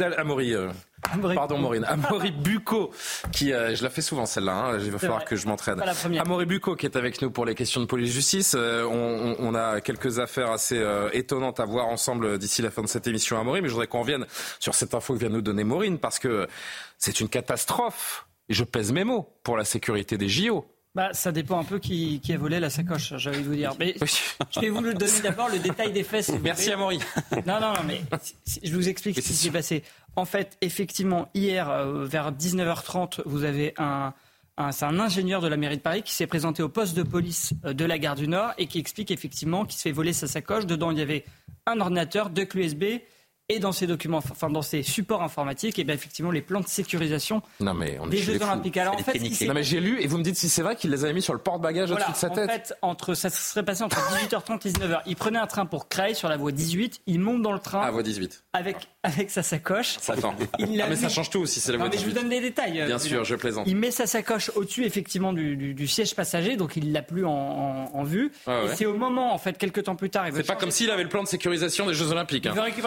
Bucco qui, je la fais souvent celle-là, il va falloir que je m'entraîne. Amaury Bucco qui est avec nous pour les questions de police-justice. On a quelques affaires assez étonnantes à voir ensemble d'ici la fin de cette émission, Amaury, mais je voudrais qu'on revienne sur cette info que vient de nous donner Maureen, parce que c'est une catastrophe, et je pèse mes mots, pour la sécurité des JO. Ça dépend un peu qui a volé la sacoche, j'ai envie de vous dire. Mais je vais vous donner d'abord le détail des faits. Merci Amaury. Non, mais je vous explique ce qui s'est passé. En fait, effectivement, hier, vers 19h30, vous avez c'est un ingénieur de la mairie de Paris qui s'est présenté au poste de police de la gare du Nord et qui explique effectivement qu'il se fait voler sa sacoche. Dedans, il y avait un ordinateur, 2 clés USB. Et dans ces documents, dans ces supports informatiques, et bien effectivement les plans de sécurisation des Jeux Olympiques. Alors en fait, j'ai lu et vous me dites si c'est vrai qu'il les avait mis sur le porte-bagages au-dessus de sa tête. En fait, ça se serait passé entre 18h30 et 19h. Il prenait un train pour Creil sur la voie 18. Il monte dans le train. Ah, voie 18. Avec sa sacoche. Mais ça change tout aussi, c'est la voie 18. Mais je vous donne les détails. Bien sûr, je plaisante. Il met sa sacoche au-dessus effectivement du siège passager, donc il l'a plus en vue. Et c'est au moment, en fait, quelques temps plus tard, c'est pas comme s'il avait le plan de sécurisation des Jeux Olympiques. Il veut récupérer. Alors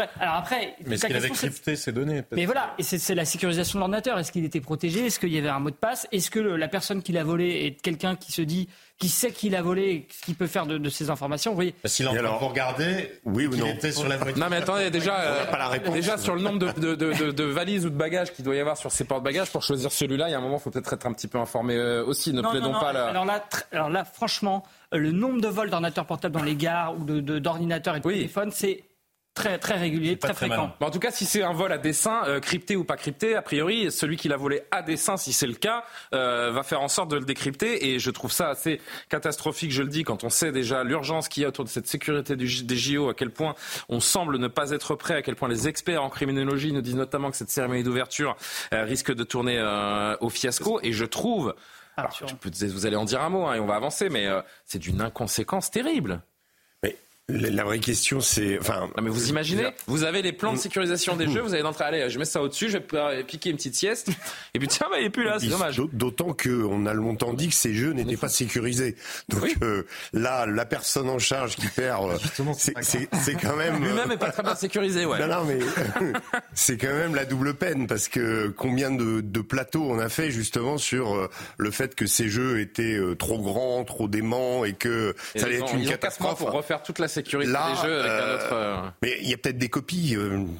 après, mais est-ce qu'il avait crypté ces données? Mais voilà, et c'est la sécurisation de l'ordinateur. Est-ce qu'il était protégé? Est-ce qu'il y avait un mot de passe? Est-ce que la personne qui l'a volé est quelqu'un qui sait qu'il a volé, ce qu'il peut faire de ces informations? Vous voyez. S'il est en train de regarder, oui ou non était sur la voiture. Non mais attendez, déjà sur le nombre de valises ou de bagages qu'il doit y avoir sur ces porte-bagages, pour choisir celui-là, il y a un moment, il faut peut-être être un petit peu informé aussi. Ne plaidons pas là. Alors là, franchement, le nombre de vols d'ordinateurs portables dans les gares ou d'ordinateurs et de téléphones, c'est très, très régulier, très fréquent. En tout cas, si c'est un vol à dessein, crypté ou pas crypté, a priori, celui qui l'a volé à dessein, si c'est le cas, va faire en sorte de le décrypter. Et je trouve ça assez catastrophique, je le dis, quand on sait déjà l'urgence qu'il y a autour de cette sécurité des JO, à quel point on semble ne pas être prêt, à quel point les experts en criminologie nous disent notamment que cette cérémonie d'ouverture risque de tourner au fiasco. Et je trouve... Alors, vous allez en dire un mot et on va avancer, mais c'est d'une inconséquence terrible. La vraie question, c'est... mais vous imaginez, vous avez les plans de sécurisation des jeux, vous allez d'entrée, allez, je mets ça au-dessus, je vais piquer une petite sieste, et puis tiens, il n'est plus là, c'est dommage. D'autant qu'on a longtemps dit que ces jeux n'étaient pas sécurisés. Donc là, la personne en charge qui perd, c'est quand même... Lui-même n'est pas très bien sécurisé, ouais. Non, mais c'est quand même la double peine, parce que combien de plateaux on a fait justement sur le fait que ces jeux étaient trop grands, trop déments, et que ça allait être une catastrophe. Pour refaire toute la sécurité des jeux avec un autre... Mais il y a peut-être des copies,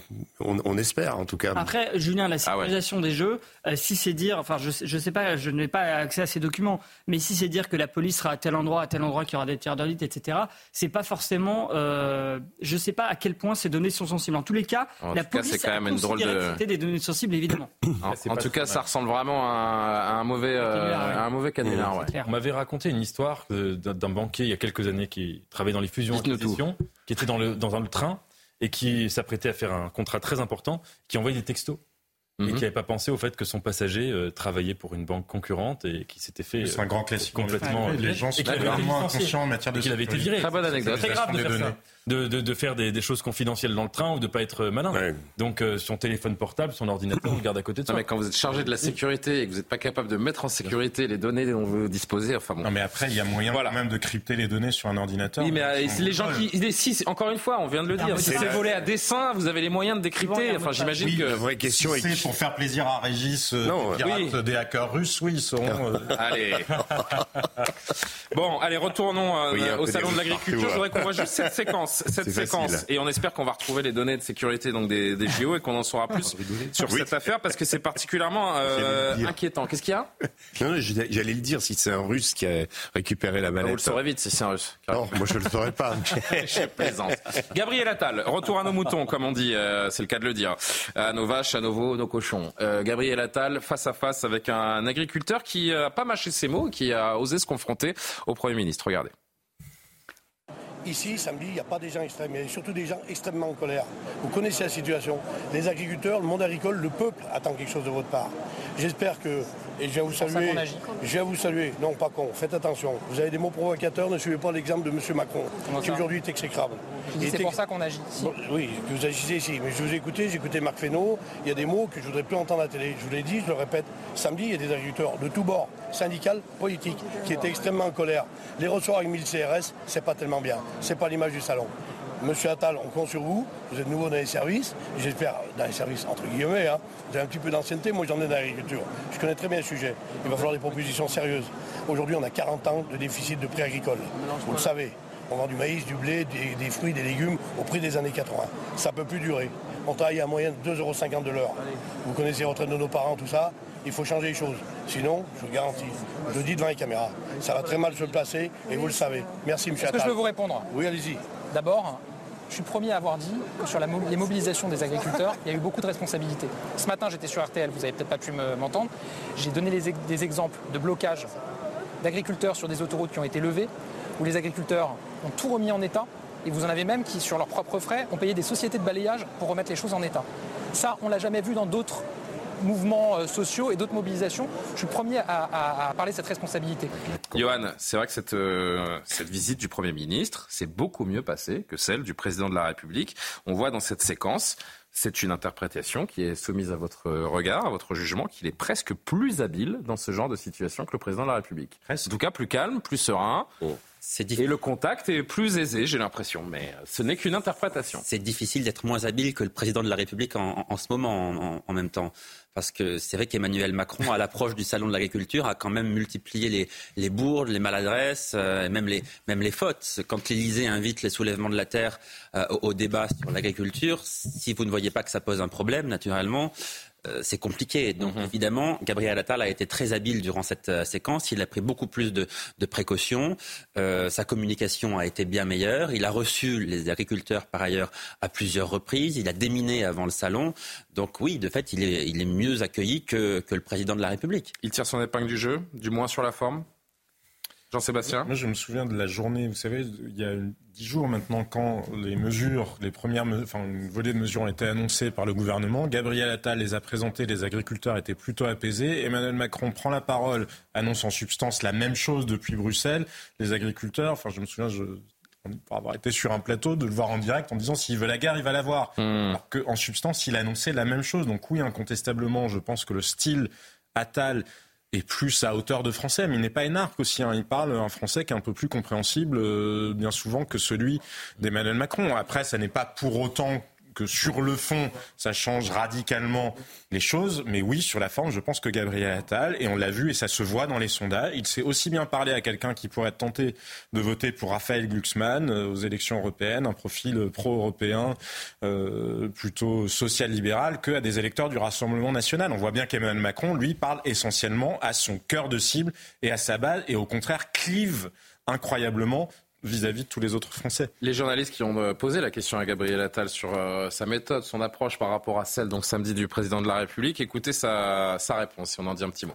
on espère en tout cas. Après, Julien, la sécurisation des jeux, si c'est dire, enfin je sais pas, je n'ai pas accès à ces documents, mais si c'est dire que la police sera à tel endroit, qu'il y aura des tirs d'élite, etc., c'est pas forcément... je sais pas à quel point ces données sont sensibles. En tous les cas, la police c'est quand même une drôle que c'était des données sensibles, évidemment. En tout cas, ça ressemble vraiment à un mauvais canular. On m'avait raconté une histoire d'un banquier il y a quelques années qui travaillait dans les fusions qui était dans le train et qui s'apprêtait à faire un contrat très important, qui envoyait des textos et qui n'avait pas pensé au fait que son passager travaillait pour une banque concurrente et qui s'était fait... C'est un grand classique. Complètement... Les gens sont vraiment inconscients en matière de... Il avait été viré. Très bonne anecdote. C'est très grave de faire ça. De faire des choses confidentielles dans le train ou de ne pas être malin. Ouais. Donc son téléphone portable, son ordinateur, on le garde à côté de soi. Mais quand vous êtes chargé de la sécurité et que vous n'êtes pas capable de mettre en sécurité les données dont vous disposez, enfin bon. Non mais après il y a moyen quand même de crypter les données sur un ordinateur. Oui mais c'est les gens qui... encore une fois, on vient de le dire, si c'est volé à dessein, vous avez les moyens de décrypter. Enfin j'imagine que... La vraie question est... C'est pour faire plaisir à Régis, des hackers russes, oui, ils seront... Allez. Bon, allez, retournons au salon de l'agriculture. Je voudrais qu'on voit juste cette séquence. Et on espère qu'on va retrouver les données de sécurité donc des JO et qu'on en saura plus sur cette affaire parce que c'est particulièrement inquiétant. Qu'est-ce qu'il y a? Non, j'allais le dire si c'est un Russe qui a récupéré la mallette. Vous le saurez vite si c'est un Russe. Non, moi je le saurais pas. Je plaisante. Gabriel Attal, retour à nos moutons comme on dit, c'est le cas de le dire. À nos vaches, à nos veaux, nos cochons. Gabriel Attal face à face avec un agriculteur qui n'a pas mâché ses mots, qui a osé se confronter au Premier ministre. Regardez. Ici, samedi, il n'y a pas des gens extrêmes, il y a surtout des gens extrêmement en colère. Vous connaissez la situation. Les agriculteurs, le monde agricole, le peuple attend quelque chose de votre part. J'espère que, et je viens vous saluer, non pas con, faites attention. Vous avez des mots provocateurs, ne suivez pas l'exemple de M. Macron, qui aujourd'hui est exécrable. C'est pour ça qu'on agit ici. Bon, oui, que vous agissez ici, mais je vous ai écouté, j'ai écouté Marc Fesneau, il y a des mots que je ne voudrais plus entendre à la télé. Je vous l'ai dit, je le répète, samedi, il y a des agriculteurs de tous bords, syndicales, politiques, qui étaient extrêmement en colère. Les recevoir avec 1000 CRS, c'est pas tellement bien. C'est pas l'image du salon. Monsieur Attal, on compte sur vous. Vous êtes nouveau dans les services. J'espère dans les services entre guillemets. Vous avez un petit peu d'ancienneté. Moi, j'en ai dans l'agriculture. Je connais très bien le sujet. Il va falloir des propositions sérieuses. Aujourd'hui, on a 40 ans de déficit de prix agricole. Vous le savez. On vend du maïs, du blé, des fruits, des légumes au prix des années 80. Ça ne peut plus durer. On travaille à moyenne de 2,50 € de l'heure. Vous connaissez les retraites de nos parents, tout ça. Il faut changer les choses. Sinon, je vous le garantis, je le dis devant les caméras, ça va très mal se placer et vous le savez. Merci, M. Attal. Est-ce que je peux vous répondre? Oui, allez-y. D'abord, je suis le premier à avoir dit que sur les mobilisations des agriculteurs, il y a eu beaucoup de responsabilités. Ce matin, j'étais sur RTL, vous n'avez peut-être pas pu m'entendre. J'ai donné des exemples de blocage d'agriculteurs sur des autoroutes qui ont été levées, où les agriculteurs ont tout remis en état. Et vous en avez même qui, sur leurs propres frais, ont payé des sociétés de balayage pour remettre les choses en état. Ça, on ne l'a jamais vu dans d'autres mouvements sociaux et d'autres mobilisations. Je suis le premier à parler de cette responsabilité. Johan, c'est vrai que cette visite du Premier ministre s'est beaucoup mieux passée que celle du Président de la République. On voit dans cette séquence, c'est une interprétation qui est soumise à votre regard, à votre jugement, qu'il est presque plus habile dans ce genre de situation que le Président de la République. En tout cas, plus calme, plus serein. Et le contact est plus aisé, j'ai l'impression, mais ce n'est qu'une interprétation. C'est difficile d'être moins habile que le président de la République en ce moment, en même temps. Parce que c'est vrai qu'Emmanuel Macron, à l'approche du salon de l'agriculture, a quand même multiplié les bourdes, les maladresses, et même les fautes. Quand l'Élysée invite les soulèvements de la terre au débat sur l'agriculture, si vous ne voyez pas que ça pose un problème, naturellement, c'est compliqué. Donc évidemment, Gabriel Attal a été très habile durant cette séquence. Il a pris beaucoup plus de précautions. Sa communication a été bien meilleure. Il a reçu les agriculteurs par ailleurs à plusieurs reprises. Il a déminé avant le salon. Donc oui, de fait, il est mieux accueilli que le président de la République. Il tire son épingle du jeu, du moins sur la forme. Jean-Sébastien ? Moi, je me souviens de la journée, vous savez, il y a 10 jours maintenant, quand une volée de mesures ont été annoncées par le gouvernement. Gabriel Attal les a présentées, les agriculteurs étaient plutôt apaisés. Emmanuel Macron prend la parole, annonce en substance la même chose depuis Bruxelles. Les agriculteurs, je me souviens, pour avoir été sur un plateau, de le voir en direct en disant s'il veut la guerre, il va l'avoir. Alors qu'en substance, il annonçait la même chose. Donc oui, incontestablement, je pense que le style Attal et plus à hauteur de français, mais il n'est pas énarque aussi. Il parle un français qui est un peu plus compréhensible, bien souvent, que celui d'Emmanuel Macron. Après, ça n'est pas pour autant que sur le fond, ça change radicalement les choses. Mais oui, sur la forme, je pense que Gabriel Attal, et on l'a vu et ça se voit dans les sondages, il sait aussi bien parler à quelqu'un qui pourrait être tenté de voter pour Raphaël Glucksmann aux élections européennes, un profil pro-européen, plutôt social-libéral, qu'à des électeurs du Rassemblement national. On voit bien qu'Emmanuel Macron, lui, parle essentiellement à son cœur de cible et à sa base, et au contraire clive incroyablement vis-à-vis de tous les autres Français. Les journalistes qui ont posé la question à Gabriel Attal sur sa méthode, son approche par rapport à celle, donc samedi, du président de la République, écoutez sa réponse, si on en dit un petit mot.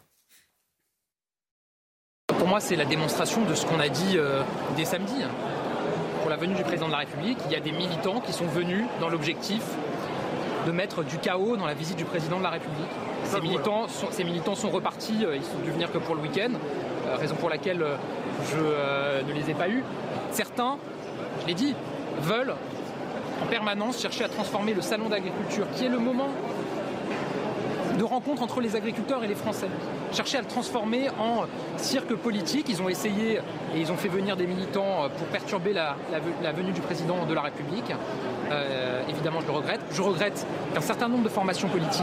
Pour moi, c'est la démonstration de ce qu'on a dit dès samedi. Pour la venue du président de la République, il y a des militants qui sont venus dans l'objectif de mettre du chaos dans la visite du président de la République. Ces militants sont repartis, ils sont dû venir que pour le week-end, raison pour laquelle je ne les ai pas eus. Certains, je l'ai dit, veulent en permanence chercher à transformer le salon d'agriculture, qui est le moment de rencontre entre les agriculteurs et les Français. Chercher à le transformer en cirque politique. Ils ont essayé et ils ont fait venir des militants pour perturber la venue du président de la République. Évidemment, je le regrette. Je regrette qu'un certain nombre de formations politiques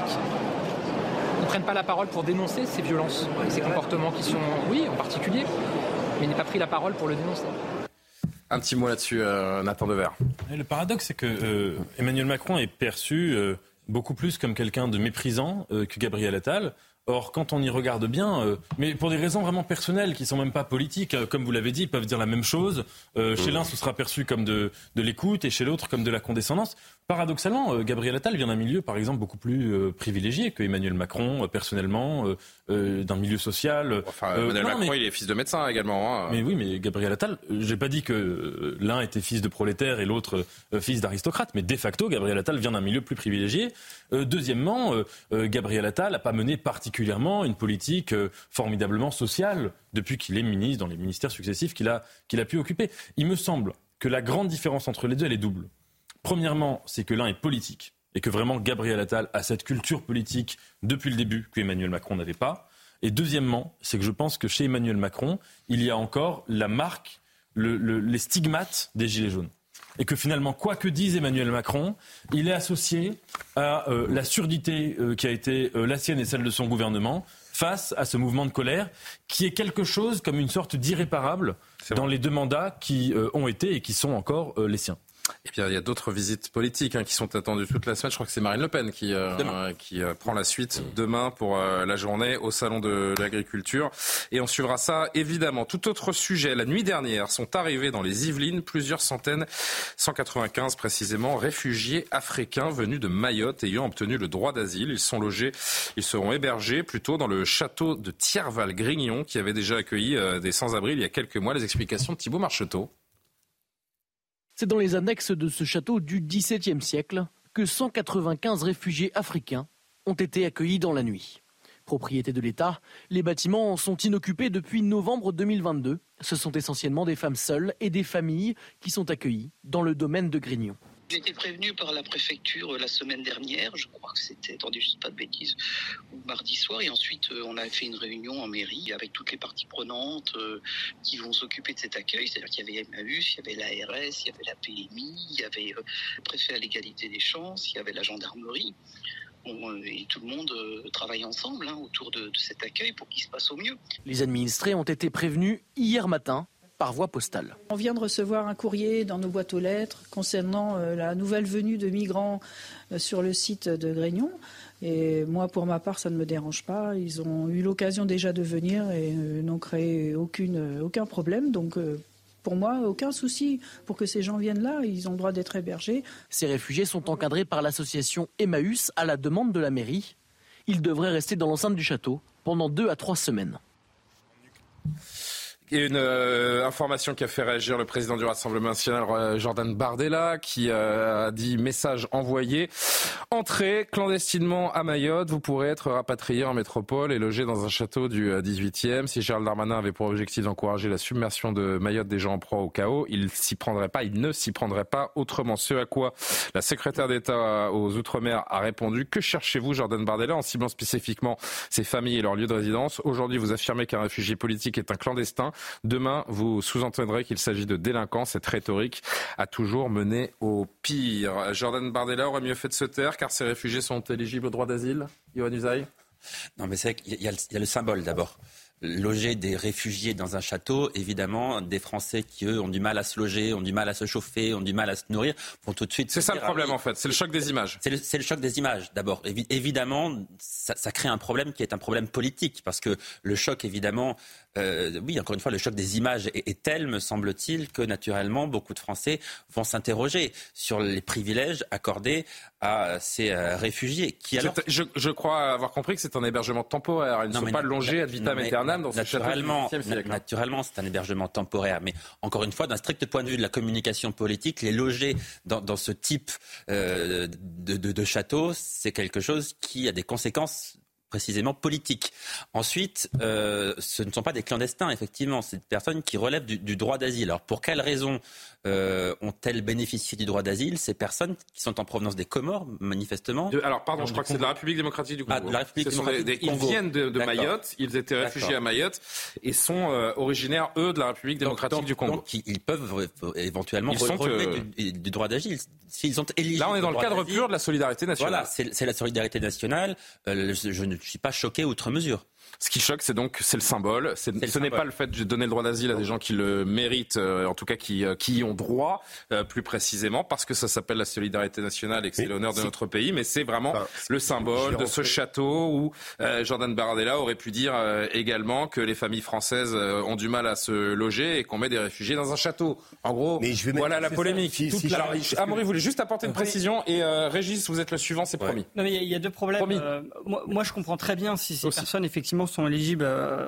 ne prennent pas la parole pour dénoncer ces violences et ces comportements qui sont, oui, en particulier, mais n'aient pas pris la parole pour le dénoncer. Un petit mot là-dessus, Nathan Devers. Le paradoxe, c'est que Emmanuel Macron est perçu beaucoup plus comme quelqu'un de méprisant que Gabriel Attal. Or, quand on y regarde bien, mais pour des raisons vraiment personnelles qui sont même pas politiques, comme vous l'avez dit, ils peuvent dire la même chose. Chez l'un, ce sera perçu comme de l'écoute et chez l'autre comme de la condescendance. Paradoxalement, Gabriel Attal vient d'un milieu, par exemple, beaucoup plus privilégié que Emmanuel Macron, personnellement, d'un milieu social. Emmanuel Macron, il est fils de médecin également. Mais oui, mais Gabriel Attal, j'ai pas dit que l'un était fils de prolétaire et l'autre fils d'aristocrate, mais de facto, Gabriel Attal vient d'un milieu plus privilégié. Deuxièmement, Gabriel Attal n'a pas mené particulièrement une politique formidablement sociale depuis qu'il est ministre dans les ministères successifs qu'il a pu occuper. Il me semble que la grande différence entre les deux, elle est double. Premièrement, c'est que l'un est politique et que vraiment Gabriel Attal a cette culture politique depuis le début qu'Emmanuel Macron n'avait pas. Et deuxièmement, c'est que je pense que chez Emmanuel Macron, il y a encore la marque, les stigmates des Gilets jaunes. Et que finalement, quoi que dise Emmanuel Macron, il est associé à la surdité qui a été la sienne et celle de son gouvernement face à ce mouvement de colère qui est quelque chose comme une sorte d'irréparable dans les deux mandats qui ont été et qui sont encore les siens. Et puis il y a d'autres visites politiques qui sont attendues toute la semaine. Je crois que c'est Marine Le Pen qui prend la suite demain pour la journée au Salon de l'Agriculture. Et on suivra ça évidemment. Tout autre sujet. La nuit dernière sont arrivés dans les Yvelines plusieurs centaines, 195 précisément, réfugiés africains venus de Mayotte ayant obtenu le droit d'asile. Ils seront hébergés plutôt dans le château de Thierval-Grignon qui avait déjà accueilli des sans-abri il y a quelques mois. Les explications de Thibaut Marcheteau. C'est dans les annexes de ce château du XVIIe siècle que 195 réfugiés africains ont été accueillis dans la nuit. Propriété de l'État, les bâtiments sont inoccupés depuis novembre 2022. Ce sont essentiellement des femmes seules et des familles qui sont accueillies dans le domaine de Grignon. J'ai été prévenu par la préfecture la semaine dernière, je crois que c'était, attendez, je ne dis pas de bêtises, mardi soir, et ensuite on a fait une réunion en mairie avec toutes les parties prenantes qui vont s'occuper de cet accueil, c'est-à-dire qu'il y avait Emmaüs, il y avait l'ARS, il y avait la PMI, il y avait le préfet à l'égalité des chances, il y avait la gendarmerie. Et tout le monde travaille ensemble autour de cet accueil pour qu'il se passe au mieux. Les administrés ont été prévenus hier matin par voie postale. On vient de recevoir un courrier dans nos boîtes aux lettres concernant la nouvelle venue de migrants sur le site de Grignon. Et moi, pour ma part, ça ne me dérange pas. Ils ont eu l'occasion déjà de venir et n'ont créé aucun problème. Donc, pour moi, aucun souci pour que ces gens viennent là. Ils ont le droit d'être hébergés. Ces réfugiés sont encadrés par l'association Emmaüs à la demande de la mairie. Ils devraient rester dans l'enceinte du château pendant 2 à 3 semaines. Et une information qui a fait réagir le président du Rassemblement national, Jordan Bardella, qui a dit message envoyé. Entrez clandestinement à Mayotte, vous pourrez être rapatrié en métropole et logé dans un château du 18e. Si Gérald Darmanin avait pour objectif d'encourager la submersion de Mayotte des gens en proie au chaos, il ne s'y prendrait pas autrement. Ce à quoi la secrétaire d'État aux Outre-mer a répondu. Que cherchez-vous, Jordan Bardella, en ciblant spécifiquement ces familles et leur lieu de résidence? Aujourd'hui, vous affirmez qu'un réfugié politique est un clandestin. Demain, vous sous-entendrez qu'il s'agit de délinquants. Cette rhétorique a toujours mené au pire. Jordan Bardella aurait mieux fait de se taire car ces réfugiés sont éligibles au droit d'asile. Yohann Usaï ? Non, mais c'est qu'il y a le symbole d'abord. Loger des réfugiés dans un château, évidemment, des Français qui, eux, ont du mal à se loger, ont du mal à se chauffer, ont du mal à se nourrir, vont tout de suite... C'est ça le problème, en fait. C'est le choc des images. C'est le choc des images, d'abord. Évidemment, ça crée un problème qui est un problème politique, parce que le choc, évidemment... oui, encore une fois, le choc des images est tel, me semble-t-il, que naturellement, beaucoup de Français vont s'interroger sur les privilèges accordés à ces réfugiés. Je crois avoir compris que c'est un hébergement temporaire. Ils ne sont pas logés ad vitam aeternam dans ce château du XVIIe siècle. Naturellement, c'est un hébergement temporaire. Mais encore une fois, d'un strict point de vue de la communication politique, les loger dans ce type de château, c'est quelque chose qui a des conséquences précisément politique. Ensuite, ce ne sont pas des clandestins, effectivement, c'est des personnes qui relèvent du droit d'asile. Alors, pour quelles raisons ont-elles bénéficié du droit d'asile? Ces personnes qui sont en provenance des Comores, manifestement. Alors, pardon, je crois que c'est de la République démocratique du Congo. De la République démocratique du Congo. Ils viennent de Mayotte, ils étaient réfugiés à Mayotte et sont originaires, eux, de la République démocratique du Congo. Donc, ils peuvent éventuellement relever du droit d'asile. S'ils sont éligibles. Là, on est dans le cadre pur de la solidarité nationale. Voilà, c'est la solidarité nationale. Je ne suis pas choqué outre mesure. Ce qui choque, c'est le symbole. Ce n'est pas le fait de donner le droit d'asile à des gens qui le méritent, en tout cas qui y ont droit, plus précisément, parce que ça s'appelle la solidarité nationale et que c'est l'honneur de notre pays, mais c'est vraiment le symbole de ce château où Jordan Bardella aurait pu dire également que les familles françaises ont du mal à se loger et qu'on met des réfugiés dans un château. En gros, voilà la polémique. Amaury voulait juste apporter une précision et Régis, vous êtes le suivant, c'est promis. Non, mais il y a deux problèmes. Moi, je comprends très bien si ces personnes, effectivement, sont éligibles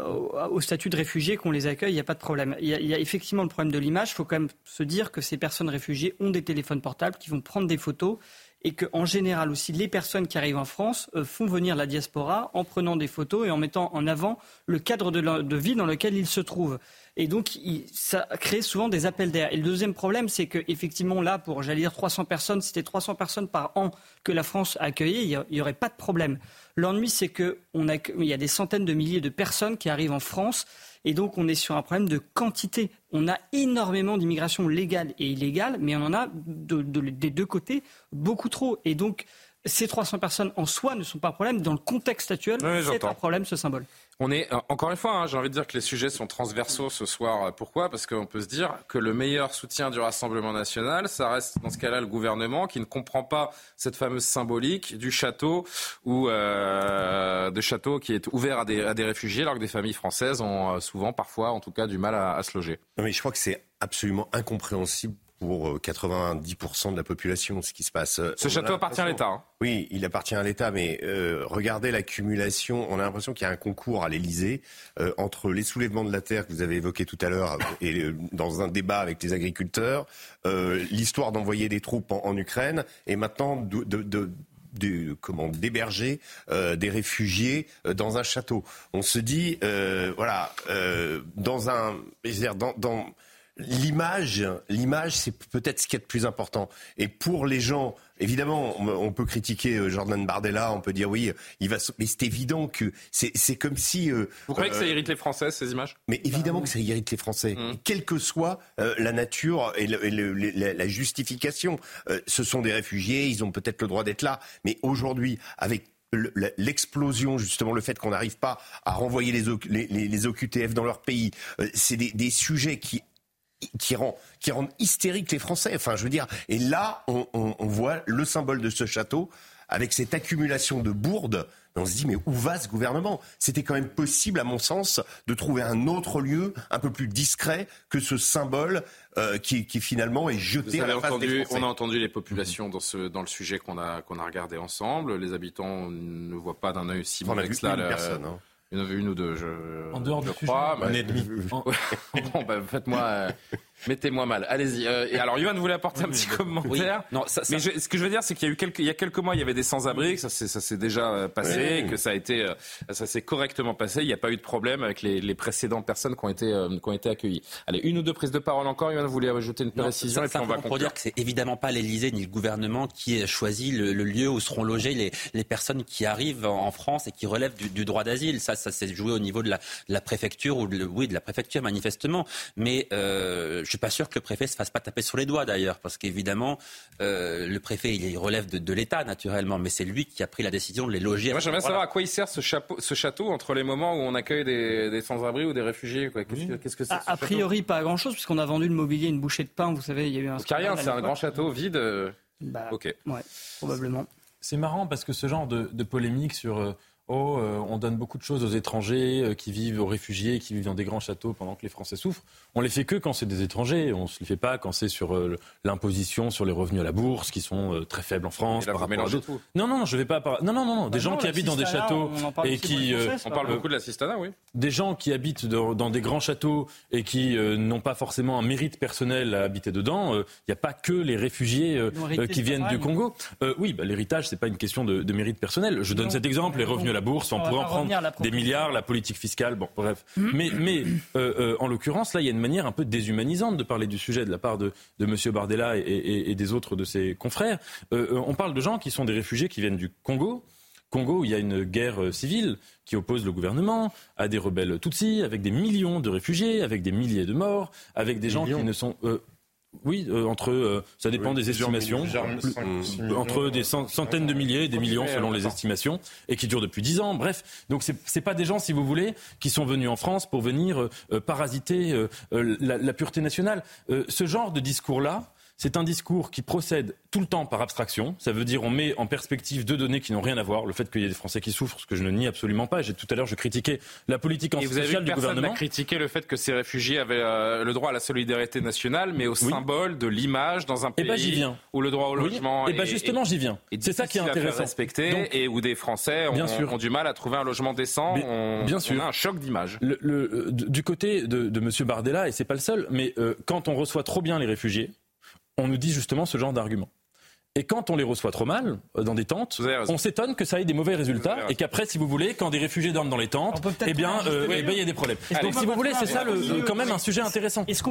au statut de réfugiés, qu'on les accueille, il n'y a pas de problème. Il y a effectivement le problème de l'image. Il faut quand même se dire que ces personnes réfugiées ont des téléphones portables qui vont prendre des photos et qu'en général aussi, les personnes qui arrivent en France font venir la diaspora en prenant des photos et en mettant en avant le cadre de vie dans lequel ils se trouvent. Et donc, ça crée souvent des appels d'air. Et le deuxième problème, c'est qu'effectivement, là, pour, 300 personnes, c'était 300 personnes par an que la France a accueillies, il n'y aurait pas de problème. L'ennui, c'est qu'il y a des centaines de milliers de personnes qui arrivent en France. Et donc, on est sur un problème de quantité. On a énormément d'immigration légale et illégale, mais on en a des deux côtés beaucoup trop. Et donc, ces 300 personnes en soi ne sont pas un problème. Dans le contexte actuel, c'est un problème, ce symbole. On est, encore une fois, j'ai envie de dire que les sujets sont transversaux ce soir. Pourquoi ? Parce qu'on peut se dire que le meilleur soutien du Rassemblement national, ça reste dans ce cas-là le gouvernement qui ne comprend pas cette fameuse symbolique du château ou de château qui est ouvert à des réfugiés alors que des familles françaises ont souvent, parfois, en tout cas, du mal à se loger. Non, mais je crois que c'est absolument incompréhensible pour 90% de la population, ce qui se passe. Ce château appartient à l'État. Oui, il appartient à l'État, mais regardez l'accumulation. On a l'impression qu'il y a un concours à l'Élysée entre les soulèvements de la terre que vous avez évoqués tout à l'heure et dans un débat avec les agriculteurs, l'histoire d'envoyer des troupes en Ukraine et maintenant d'héberger des réfugiés dans un château. On se dit, l'image, c'est peut-être ce qui est le plus important. Et pour les gens, évidemment, on peut critiquer Jordan Bardella, on peut dire oui, mais c'est évident que c'est comme si... Vous croyez que ça irrite les Français, ces images ? Mais évidemment que ça irrite les Français, quelle que soit la nature et la justification. Ce sont des réfugiés, ils ont peut-être le droit d'être là, mais aujourd'hui, avec l'explosion, justement, le fait qu'on n'arrive pas à renvoyer les OQTF dans leur pays, c'est des sujets qui rendent hystériques les Français. Enfin, je veux dire, et là, on voit le symbole de ce château avec cette accumulation de bourdes. On se dit, mais où va ce gouvernement ? C'était quand même possible, à mon sens, de trouver un autre lieu, un peu plus discret que ce symbole qui finalement est jeté à la face des Français. On a entendu les populations dans le sujet qu'on a regardé ensemble. Les habitants ne voient pas d'un œil si mauvais que cela. Personne. Il y en avait une ou deux, en dehors je crois. Un et demi. Bon, faites-moi... Mettez-moi mal. Allez-y. Et alors, Yohann voulait apporter un petit commentaire. Oui. Non, mais ce que je veux dire, c'est qu'il y a quelques mois, il y avait des sans-abri, ça s'est déjà passé, que ça s'est correctement passé. Il n'y a pas eu de problème avec les précédentes personnes qui ont été accueillies. Allez, une ou deux prises de parole encore. Yohann voulait ajouter une précision et puis on va conclure. Pour dire que c'est évidemment pas l'Élysée ni le gouvernement qui choisit le lieu où seront logées les personnes qui arrivent en France et qui relèvent du droit d'asile. Ça s'est joué au niveau de la préfecture de la préfecture manifestement. Mais je suis pas sûr que le préfet se fasse pas taper sur les doigts d'ailleurs, parce qu'évidemment le préfet il relève de l'État naturellement, mais c'est lui qui a pris la décision de les loger. Moi j'aimerais savoir à quoi il sert ce château entre les moments où on accueille des sans-abri ou des réfugiés. Qu'est-ce que c'est a priori pas grand-chose, puisqu'on a vendu le mobilier, une bouchée de pain, vous savez, il y a eu un... Rien, c'est un grand château vide. Ok. Ouais, probablement. C'est marrant parce que ce genre de polémique sur... on donne beaucoup de choses aux étrangers qui vivent, aux réfugiés qui vivent dans des grands châteaux pendant que les Français souffrent. On les fait que quand c'est des étrangers. On se les fait pas quand c'est sur l'imposition sur les revenus à la bourse qui sont très faibles en France. Par rapport à d'autres. Non, je vais pas. Non. Des gens qui habitent dans des châteaux et qui. On parle beaucoup de l'assistanat, oui. Des gens qui habitent dans des grands châteaux et qui n'ont pas forcément un mérite personnel à habiter dedans. Il n'y a pas que les réfugiés qui viennent du Congo. Oui, l'héritage c'est pas une question de mérite personnel. Je donne cet exemple. Les revenus à la bourse, on pourrait en prendre des milliards, la politique fiscale, bon, bref. Mais en l'occurrence, là, il y a une manière un peu déshumanisante de parler du sujet de la part de M. Bardella et des autres de ses confrères. On parle de gens qui sont des réfugiés qui viennent du Congo. Congo, où il y a une guerre civile qui oppose le gouvernement à des rebelles Tutsis, avec des millions de réfugiés, avec des milliers de morts, avec des gens qui ne sont... ça dépend des estimations, entre des centaines de milliers et des millions selon les estimations, et qui durent depuis 10 ans. Bref, donc c'est pas des gens, si vous voulez, qui sont venus en France pour venir parasiter la pureté nationale. Ce genre de discours-là, c'est un discours qui procède tout le temps par abstraction. Ça veut dire on met en perspective deux données qui n'ont rien à voir. Le fait qu'il y ait des Français qui souffrent, ce que je ne nie absolument pas. Tout à l'heure, je critiquais la politique antisociale du gouvernement. Personne n'a critiqué le fait que ces réfugiés avaient le droit à la solidarité nationale, mais au symbole de l'image dans un pays où le droit au logement justement, j'y viens. C'est ça qui est intéressant. Respecté et où des Français ont du mal à trouver un logement décent. On a un choc d'image. Du côté de M. Bardella, et c'est pas le seul, mais quand on reçoit trop bien les réfugiés, on nous dit justement ce genre d'argument. Et quand on les reçoit trop mal, dans des tentes, on s'étonne que ça ait des mauvais résultats et qu'après, si vous voulez, quand des réfugiés dorment dans les tentes, il y a des problèmes. Donc, si vous voulez, c'est ça quand même un sujet intéressant. Mes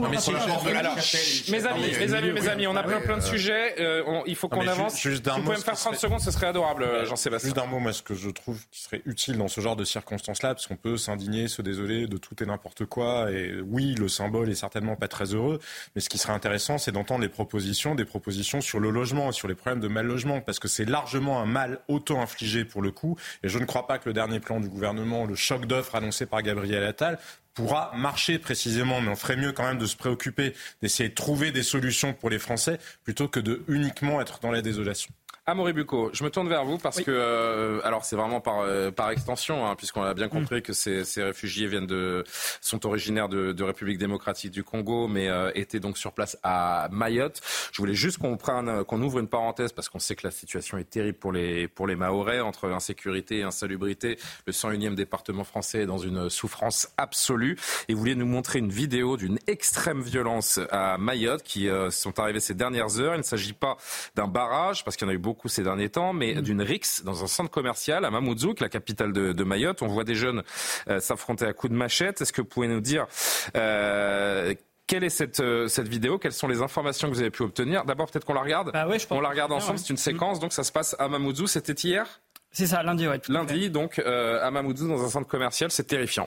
amis, on a plein de sujets. Il faut qu'on avance. Si vous pouvez me faire 30 secondes, ce serait adorable, Jean-Sébastien. Juste d'un mot, moi, ce que je trouve qui serait utile dans ce genre de circonstances-là, parce qu'on peut s'indigner, se désoler de tout et n'importe quoi. Et oui, le symbole est certainement pas très heureux. Mais ce qui serait intéressant, c'est d'entendre des propositions sur le logement, sur les problèmes de mal logement, parce que c'est largement un mal auto-infligé pour le coup, et je ne crois pas que le dernier plan du gouvernement, le choc d'offres annoncé par Gabriel Attal, pourra marcher précisément, mais on ferait mieux quand même de se préoccuper, d'essayer de trouver des solutions pour les Français, plutôt que de uniquement être dans la désolation. Amaury Bucco, je me tourne vers vous parce que, alors c'est vraiment par extension, puisqu'on a bien compris que ces réfugiés sont originaires de République démocratique du Congo, mais étaient donc sur place à Mayotte. Je voulais juste qu'on ouvre une parenthèse parce qu'on sait que la situation est terrible pour les Mahorais, entre insécurité et insalubrité. Le 101e département français est dans une souffrance absolue. Et vous vouliez nous montrer une vidéo d'une extrême violence à Mayotte qui sont arrivées ces dernières heures. Il ne s'agit pas d'un barrage, parce qu'il y en a eu beaucoup ces derniers temps, mais d'une rixe dans un centre commercial à Mamoudzou, la capitale de Mayotte. On voit des jeunes s'affronter à coups de machette. Est-ce que vous pouvez nous dire Quelle est cette vidéo? Quelles sont les informations que vous avez pu obtenir? D'abord, peut-être qu'on la regarde. On la regarde ensemble. C'est une séquence. Donc, ça se passe à Mamoudzou. C'était hier? C'est ça, lundi, ouais. Lundi, donc, à Mamoudzou, dans un centre commercial. C'est terrifiant.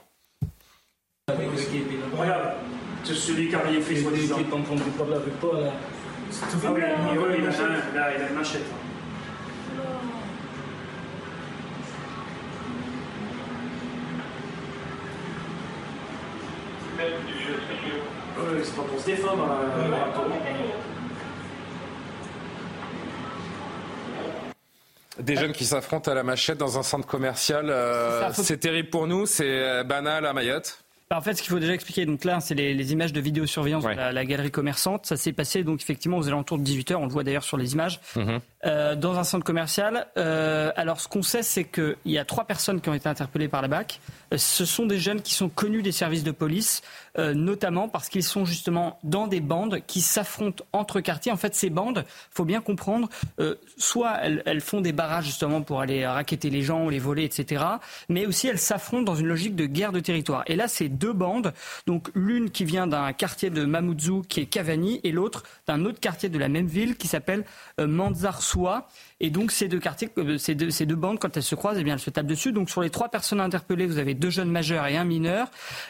Regarde, c'est celui qui a rien fait, soi-disant. L'équipe en train de parler avec toi, là. Ah oui, il a une machette. C'est pas pour se défendre, Des jeunes qui s'affrontent à la machette dans un centre commercial. C'est terrible pour nous, c'est banal à Mayotte. En fait, ce qu'il faut déjà expliquer, donc là, c'est les images de vidéosurveillance de la galerie commerçante. Ça s'est passé donc effectivement aux alentours de 18h, on le voit d'ailleurs sur les images, dans un centre commercial. Alors, ce qu'on sait, c'est qu'il y a 3 personnes qui ont été interpellées par la BAC. Ce sont des jeunes qui sont connus des services de police, notamment parce qu'ils sont justement dans des bandes qui s'affrontent entre quartiers. En fait, ces bandes, il faut bien comprendre, soit elles font des barrages justement pour aller racketter les gens ou les voler, etc. Mais aussi elles s'affrontent dans une logique de guerre de territoire. Et là, c'est 2 bandes, donc l'une qui vient d'un quartier de Mamoudzou qui est Cavani et l'autre d'un autre quartier de la même ville qui s'appelle Manzarsoua. Et donc ces deux quartiers, ces deux bandes, quand elles se croisent, eh bien elles se tapent dessus. Donc sur les 3 personnes interpellées, vous avez 2 jeunes majeurs et un mineur.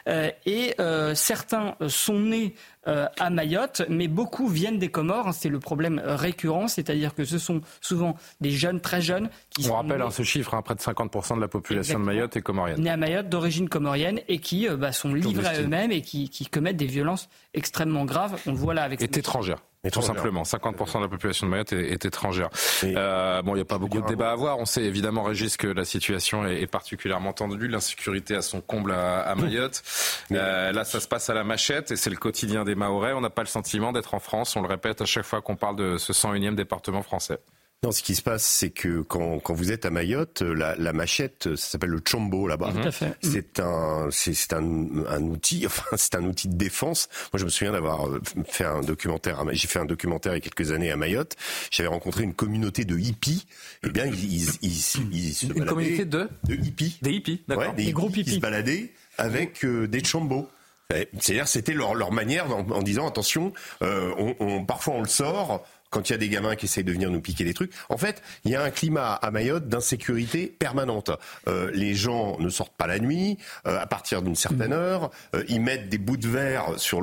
Certains sont nés à Mayotte, mais beaucoup viennent des Comores. C'est le problème récurrent, c'est-à-dire que ce sont souvent des jeunes, très jeunes. On rappelle ce chiffre, près de 50% de la population de Mayotte est comorienne. Nés à Mayotte, d'origine comorienne, et qui sont livrés à eux-mêmes et qui commettent des violences extrêmement graves. On le voit là avec... Est étrangère. Tout simplement, 50% de la population de Mayotte est étrangère. Il n'y a pas beaucoup de débats à avoir. On sait évidemment, Régis, que la situation est particulièrement tendue. L'insécurité à son comble à Mayotte. Là, ça se passe à la machette et c'est le quotidien des Mahorais. On n'a pas le sentiment d'être en France. On le répète à chaque fois qu'on parle de ce 101e département français. Non, ce qui se passe, c'est que quand vous êtes à Mayotte, la machette, ça s'appelle le chombo là-bas. Tout à fait. C'est un outil, c'est un outil de défense. Moi, je me souviens d'avoir fait un documentaire. J'ai fait un documentaire il y a quelques années à Mayotte. J'avais rencontré une communauté de hippies. Eh bien, ils se baladaient. Une communauté de hippies. Des hippies, d'accord. Ouais, des groupes hippies qui se baladaient avec des chombos. C'est-à-dire, c'était leur manière en disant attention, parfois on le sort. Quand il y a des gamins qui essayent de venir nous piquer des trucs. En fait, il y a un climat à Mayotte d'insécurité permanente. Les gens ne sortent pas la nuit, à partir d'une certaine heure. Ils mettent des bouts de verre sur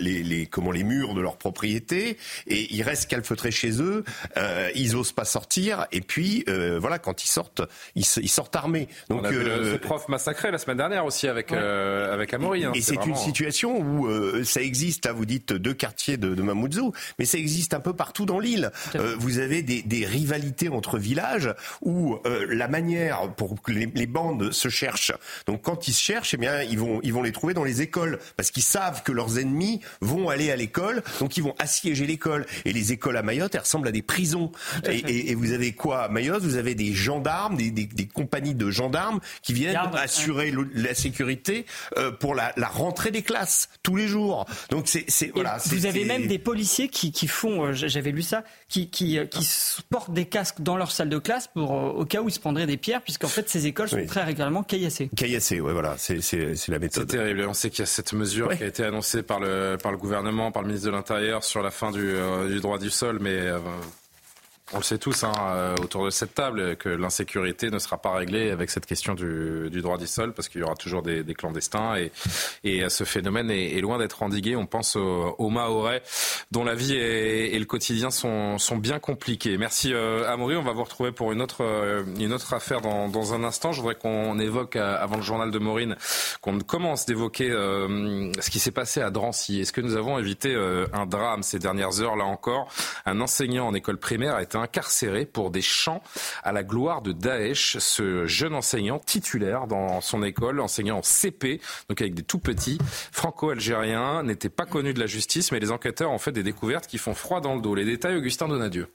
les murs de leur propriété et ils restent calfeutrés chez eux. Ils osent pas sortir. Et puis, quand ils sortent armés. Donc, on a vu ce prof massacré la semaine dernière aussi avec Amaury. Et c'est une situation où ça existe. Là, vous dites 2 quartiers de Mamoudzou, mais ça existe un peu partout dans l'île. Vous avez des rivalités entre villages où la manière pour que les bandes se cherchent. Donc quand ils se cherchent, eh bien ils vont les trouver dans les écoles parce qu'ils savent que leurs ennemis vont aller à l'école, donc ils vont assiéger l'école. Et les écoles à Mayotte, elles ressemblent à des prisons. Et vous avez quoi à Mayotte? Vous avez des gendarmes, des compagnies de gendarmes qui viennent assurer la sécurité pour la rentrée des classes tous les jours. Donc vous avez même des policiers qui font, j'avais lu ça, qui portent des casques dans leur salle de classe au cas où ils se prendraient des pierres, puisqu'en fait ces écoles sont très régulièrement caillassées. Caillassées, voilà, c'est la méthode. C'est terrible. On sait qu'il y a cette mesure qui a été annoncée par le gouvernement, par le ministre de l'Intérieur sur la fin du droit du sol, mais on le sait tous autour de cette table que l'insécurité ne sera pas réglée avec cette question du droit du sol parce qu'il y aura toujours des clandestins et ce phénomène est loin d'être endigué. On pense aux Mahorais dont la vie et le quotidien sont bien compliqués. Merci Amaury, on va vous retrouver pour une autre affaire dans un instant. Je voudrais qu'on évoque avant le journal de Maureen, qu'on commence d'évoquer ce qui s'est passé à Drancy. Est-ce que nous avons évité un drame ces dernières heures? Là encore, un enseignant en école primaire a été incarcéré pour des chants à la gloire de Daesh. Ce jeune enseignant titulaire dans son école, enseignant en CP, donc avec des tout petits, franco-algériens, n'était pas connu de la justice, mais les enquêteurs ont fait des découvertes qui font froid dans le dos. Les détails, Augustin Donadieu.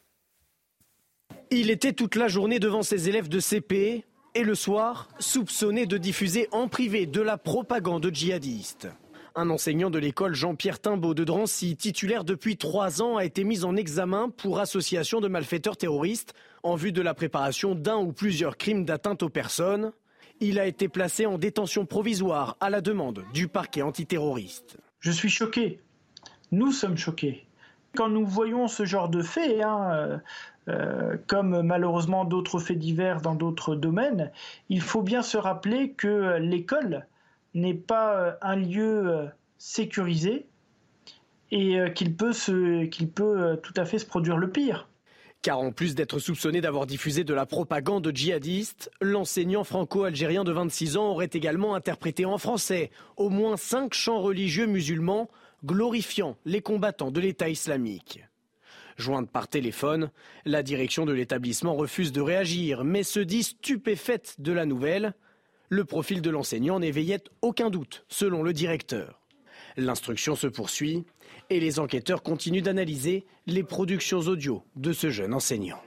Il était toute la journée devant ses élèves de CP et le soir, soupçonné de diffuser en privé de la propagande djihadiste. Un enseignant de l'école Jean-Pierre Timbaud de Drancy, titulaire depuis 3 ans, a été mis en examen pour association de malfaiteurs terroristes en vue de la préparation d'un ou plusieurs crimes d'atteinte aux personnes. Il a été placé en détention provisoire à la demande du parquet antiterroriste. Je suis choqué. nous sommes choqués. Quand nous voyons ce genre de faits, comme malheureusement d'autres faits divers dans d'autres domaines, il faut bien se rappeler que l'école n'est pas un lieu sécurisé et qu'il peut tout à fait se produire le pire. Car en plus d'être soupçonné d'avoir diffusé de la propagande djihadiste, l'enseignant franco-algérien de 26 ans aurait également interprété en français au moins 5 chants religieux musulmans glorifiant les combattants de l'État islamique. Jointe par téléphone, la direction de l'établissement refuse de réagir, mais se dit stupéfaite de la nouvelle. Le profil de l'enseignant n'éveillait aucun doute, selon le directeur. L'instruction se poursuit et les enquêteurs continuent d'analyser les productions audio de ce jeune enseignant.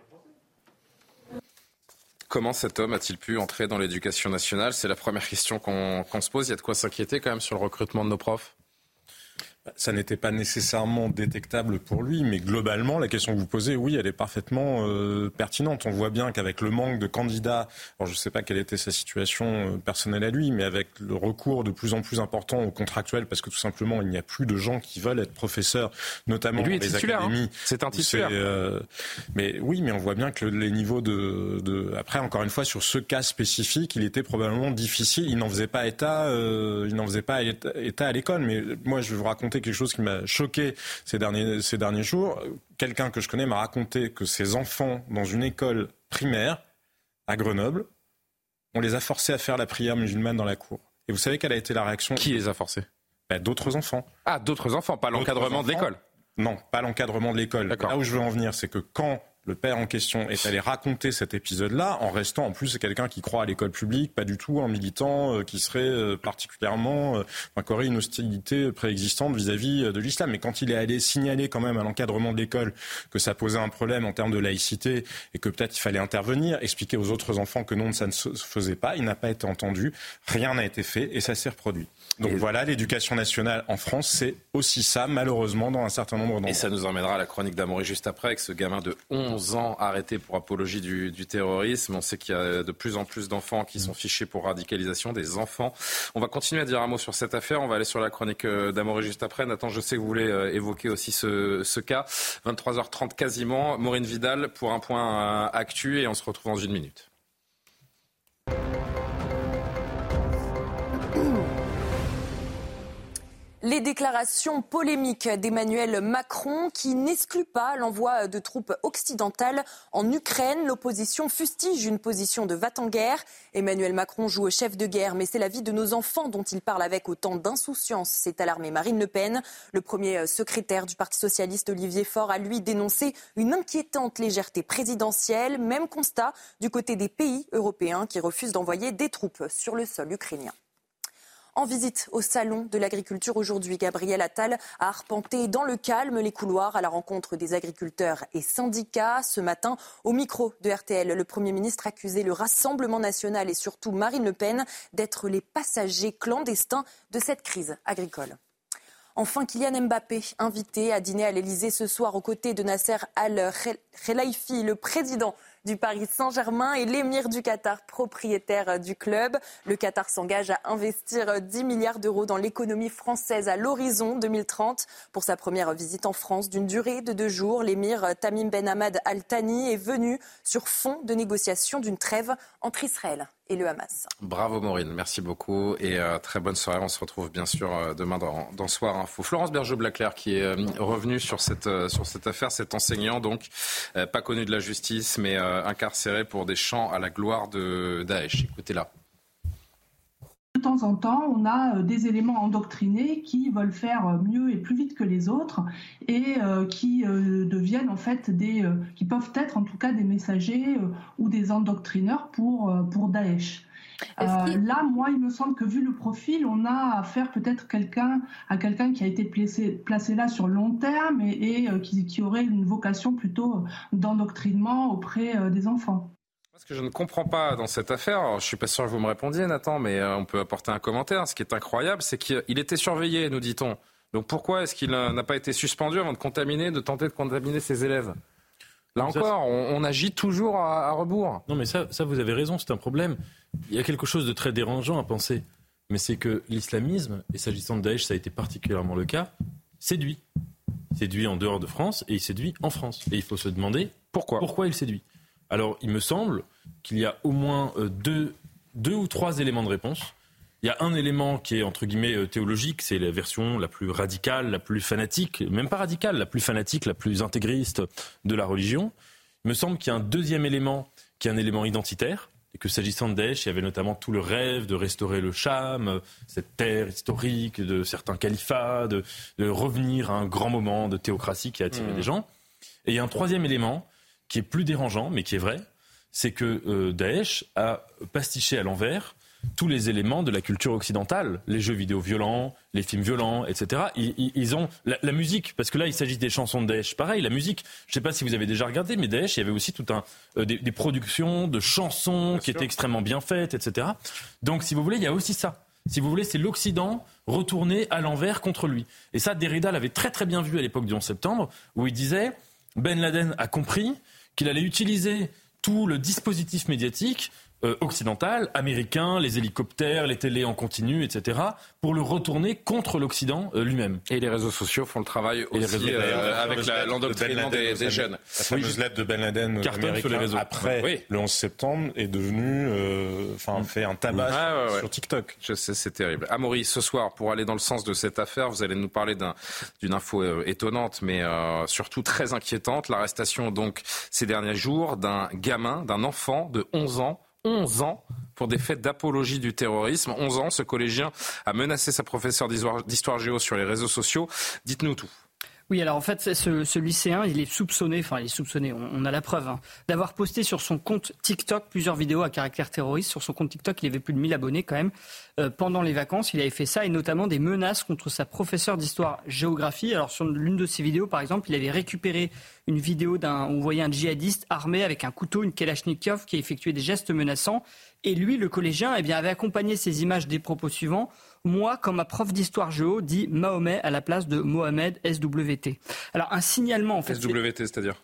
Comment cet homme a-t-il pu entrer dans l'éducation nationale ? C'est la première question qu'on se pose. Il y a de quoi s'inquiéter quand même sur le recrutement de nos profs ? Ça n'était pas nécessairement détectable pour lui, mais globalement, la question que vous posez, oui, elle est parfaitement pertinente. On voit bien qu'avec le manque de candidats, alors je ne sais pas quelle était sa situation personnelle à lui, mais avec le recours de plus en plus important aux contractuels, parce que tout simplement, il n'y a plus de gens qui veulent être professeurs, notamment dans les académies. C'est un titulaire. Mais oui, mais on voit bien que les niveaux Après, encore une fois, sur ce cas spécifique, il était probablement difficile. Il n'en faisait pas état à l'école. Mais moi, je vais vous raconter quelque chose qui m'a choqué ces derniers jours. Quelqu'un que je connais m'a raconté que ses enfants, dans une école primaire à Grenoble, on les a forcés à faire la prière musulmane dans la cour. Et vous savez quelle a été la réaction ? Qui les a forcés ? D'autres enfants. Ah, d'autres enfants, pas l'encadrement de l'école ? Non, pas l'encadrement de l'école. D'accord. Là où je veux en venir, c'est que quand le père en question est allé raconter cet épisode-là, en restant, en plus, c'est quelqu'un qui croit à l'école publique, pas du tout un militant qui serait particulièrement, qui aurait une hostilité préexistante vis-à-vis de l'islam. Mais quand il est allé signaler quand même à l'encadrement de l'école que ça posait un problème en termes de laïcité et que peut-être il fallait intervenir, expliquer aux autres enfants que non, ça ne se faisait pas, il n'a pas été entendu, rien n'a été fait et ça s'est reproduit. Donc voilà, l'éducation nationale en France, c'est aussi ça, malheureusement, dans un certain nombre d'endroits. Et ça nous emmènera à la chronique d'Amaury juste après, avec ce gamin de 11 ans arrêté pour apologie du terrorisme. On sait qu'il y a de plus en plus d'enfants qui sont fichés pour radicalisation, des enfants. On va continuer à dire un mot sur cette affaire. On va aller sur la chronique d'Amaury juste après. Nathan, je sais que vous voulez évoquer aussi ce cas. 23h30 quasiment. Maureen Vidal pour un point actu et on se retrouve dans une minute. Les déclarations polémiques d'Emmanuel Macron qui n'excluent pas l'envoi de troupes occidentales en Ukraine. L'opposition fustige une position de va-t-en-guerre. Emmanuel Macron joue au chef de guerre, mais c'est la vie de nos enfants dont il parle avec autant d'insouciance, s'est alarmée Marine Le Pen. Le premier secrétaire du Parti socialiste, Olivier Faure, a lui dénoncé une inquiétante légèreté présidentielle. Même constat du côté des pays européens qui refusent d'envoyer des troupes sur le sol ukrainien. En visite au Salon de l'Agriculture aujourd'hui, Gabriel Attal a arpenté dans le calme les couloirs à la rencontre des agriculteurs et syndicats. Ce matin, au micro de RTL, le Premier ministre accusait le Rassemblement national et surtout Marine Le Pen d'être les passagers clandestins de cette crise agricole. Enfin, Kylian Mbappé, invité à dîner à l'Elysée ce soir aux côtés de Nasser Al-Khelaifi, le président du Paris Saint-Germain et l'émir du Qatar, propriétaire du club. Le Qatar s'engage à investir 10 milliards d'euros dans l'économie française à l'horizon 2030. Pour sa première visite en France d'une durée de 2 jours, l'émir Tamim Ben Hamad Al Thani est venu sur fond de négociation d'une trêve entre Israël et le Hamas. Bravo Maureen, merci beaucoup et très bonne soirée. On se retrouve bien sûr demain dans Soir Info. Florence Bergeau-Blaclair qui est revenue sur cette affaire, cet enseignant donc pas connu de la justice mais incarcéré pour des chants à la gloire de Daesh. Écoutez-la. De temps en temps, on a des éléments endoctrinés qui veulent faire mieux et plus vite que les autres et qui deviennent en fait qui peuvent être en tout cas des messagers ou des endoctrineurs pour Daesh. Là, moi, il me semble que vu le profil, on a affaire peut-être à quelqu'un qui a été placé là sur long terme et qui aurait une vocation plutôt d'endoctrinement auprès des enfants. Ce que je ne comprends pas dans cette affaire, alors, je ne suis pas sûr que vous me répondiez Nathan, mais on peut apporter un commentaire. Ce qui est incroyable, c'est qu'il était surveillé, nous dit-on. Donc pourquoi est-ce qu'il n'a pas été suspendu avant de tenter de contaminer ses élèves ? Là encore, on agit toujours à rebours. Non mais ça vous avez raison, c'est un problème. Il y a quelque chose de très dérangeant à penser. Mais c'est que l'islamisme, et s'agissant de Daesh, ça a été particulièrement le cas, séduit. Il séduit en dehors de France et il séduit en France. Et il faut se demander pourquoi il séduit. Alors, il me semble qu'il y a au moins deux ou trois éléments de réponse. Il y a un élément qui est, entre guillemets, théologique, c'est la version la plus radicale, la plus fanatique, même pas radicale, la plus fanatique, la plus intégriste de la religion. Il me semble qu'il y a un deuxième élément qui est un élément identitaire, et que s'agissant de Daesh, il y avait notamment tout le rêve de restaurer le Cham, cette terre historique de certains califats, de revenir à un grand moment de théocratie qui a attiré des gens. Et il y a un troisième élément qui est plus dérangeant, mais qui est vrai, c'est que Daesh a pastiché à l'envers tous les éléments de la culture occidentale, les jeux vidéo violents, les films violents, etc. Ils ont la musique, parce que là il s'agit des chansons de Daesh. Pareil, la musique, je ne sais pas si vous avez déjà regardé, mais Daesh, il y avait aussi tout des productions de chansons qui étaient extrêmement bien faites, etc. Donc si vous voulez, il y a aussi ça. Si vous voulez, c'est l'Occident retourné à l'envers contre lui. Et ça, Derrida l'avait très très bien vu à l'époque du 11 septembre, où il disait Ben Laden a compris qu'il allait utiliser tout le dispositif médiatique occidental, américain, les hélicoptères, les télés en continu, etc., pour le retourner contre l'Occident lui-même. Et les réseaux sociaux font le travail aussi avec l'endoctrinement des jeunes. La fameuse lettre de Ben Laden américain après le 11 septembre est devenue, fait un tabac sur TikTok. Je sais, c'est terrible. Amaury, ce soir, pour aller dans le sens de cette affaire, vous allez nous parler d'une info étonnante, mais surtout très inquiétante. L'arrestation, donc, ces derniers jours, d'un enfant de 11 ans, pour des faits d'apologie du terrorisme. 11 ans, ce collégien a menacé sa professeure d'histoire géo sur les réseaux sociaux. Dites-nous tout. Oui, alors en fait, ce lycéen, il est soupçonné, on a la preuve, d'avoir posté sur son compte TikTok plusieurs vidéos à caractère terroriste. Sur son compte TikTok, il avait plus de 1000 abonnés quand même. Pendant les vacances, il avait fait ça, et notamment des menaces contre sa professeure d'histoire-géographie. Alors sur l'une de ces vidéos, par exemple, il avait récupéré une vidéo où on voyait un djihadiste armé avec un couteau, une Kalachnikov, qui effectuait des gestes menaçants. Et lui, le collégien, avait accompagné ces images des propos suivants. Moi, comme ma prof d'histoire géo, dit Mahomet à la place de Mohamed SWT. Alors, un signalement, en fait. SWT, c'est-à-dire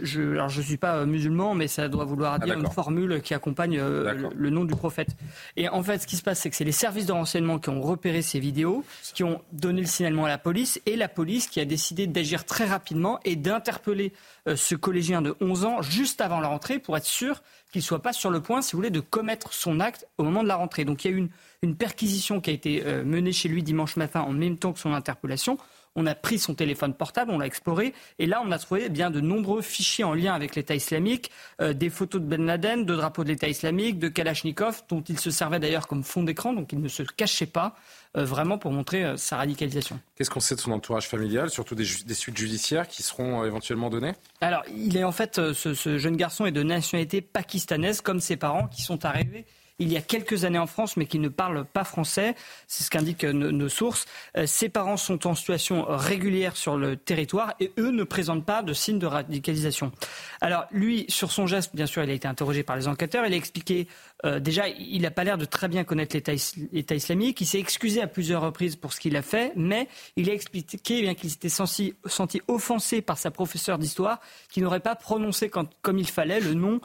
je suis pas musulman, mais ça doit vouloir dire une formule qui accompagne le nom du prophète. Et en fait, ce qui se passe, c'est que c'est les services de renseignement qui ont repéré ces vidéos, qui ont donné le signalement à la police, et la police qui a décidé d'agir très rapidement et d'interpeller ce collégien de 11 ans juste avant la rentrée pour être sûr qu'il ne soit pas sur le point, si vous voulez, de commettre son acte au moment de la rentrée. Donc il y a eu une perquisition qui a été menée chez lui dimanche matin en même temps que son interpellation. On a pris son téléphone portable, on l'a exploré, et là on a trouvé bien de nombreux fichiers en lien avec l'État islamique, des photos de Ben Laden, de drapeaux de l'État islamique, de Kalachnikov, dont il se servait d'ailleurs comme fond d'écran, donc il ne se cachait pas, vraiment pour montrer sa radicalisation. Qu'est-ce qu'on sait de son entourage familial, surtout des suites judiciaires qui seront éventuellement données ? Alors, il est en fait, ce jeune garçon est de nationalité pakistanaise, comme ses parents, qui sont arrivés il y a quelques années en France, mais qui ne parlent pas français. C'est ce qu'indiquent nos sources. Ses parents sont en situation régulière sur le territoire et eux ne présentent pas de signes de radicalisation. Alors lui, sur son geste, bien sûr, il a été interrogé par les enquêteurs. Il a expliqué, déjà, il n'a pas l'air de très bien connaître l'État islamique. Il s'est excusé à plusieurs reprises pour ce qu'il a fait, mais il a expliqué bien qu'il s'était senti offensé par sa professeure d'histoire qui n'aurait pas prononcé comme il fallait le nom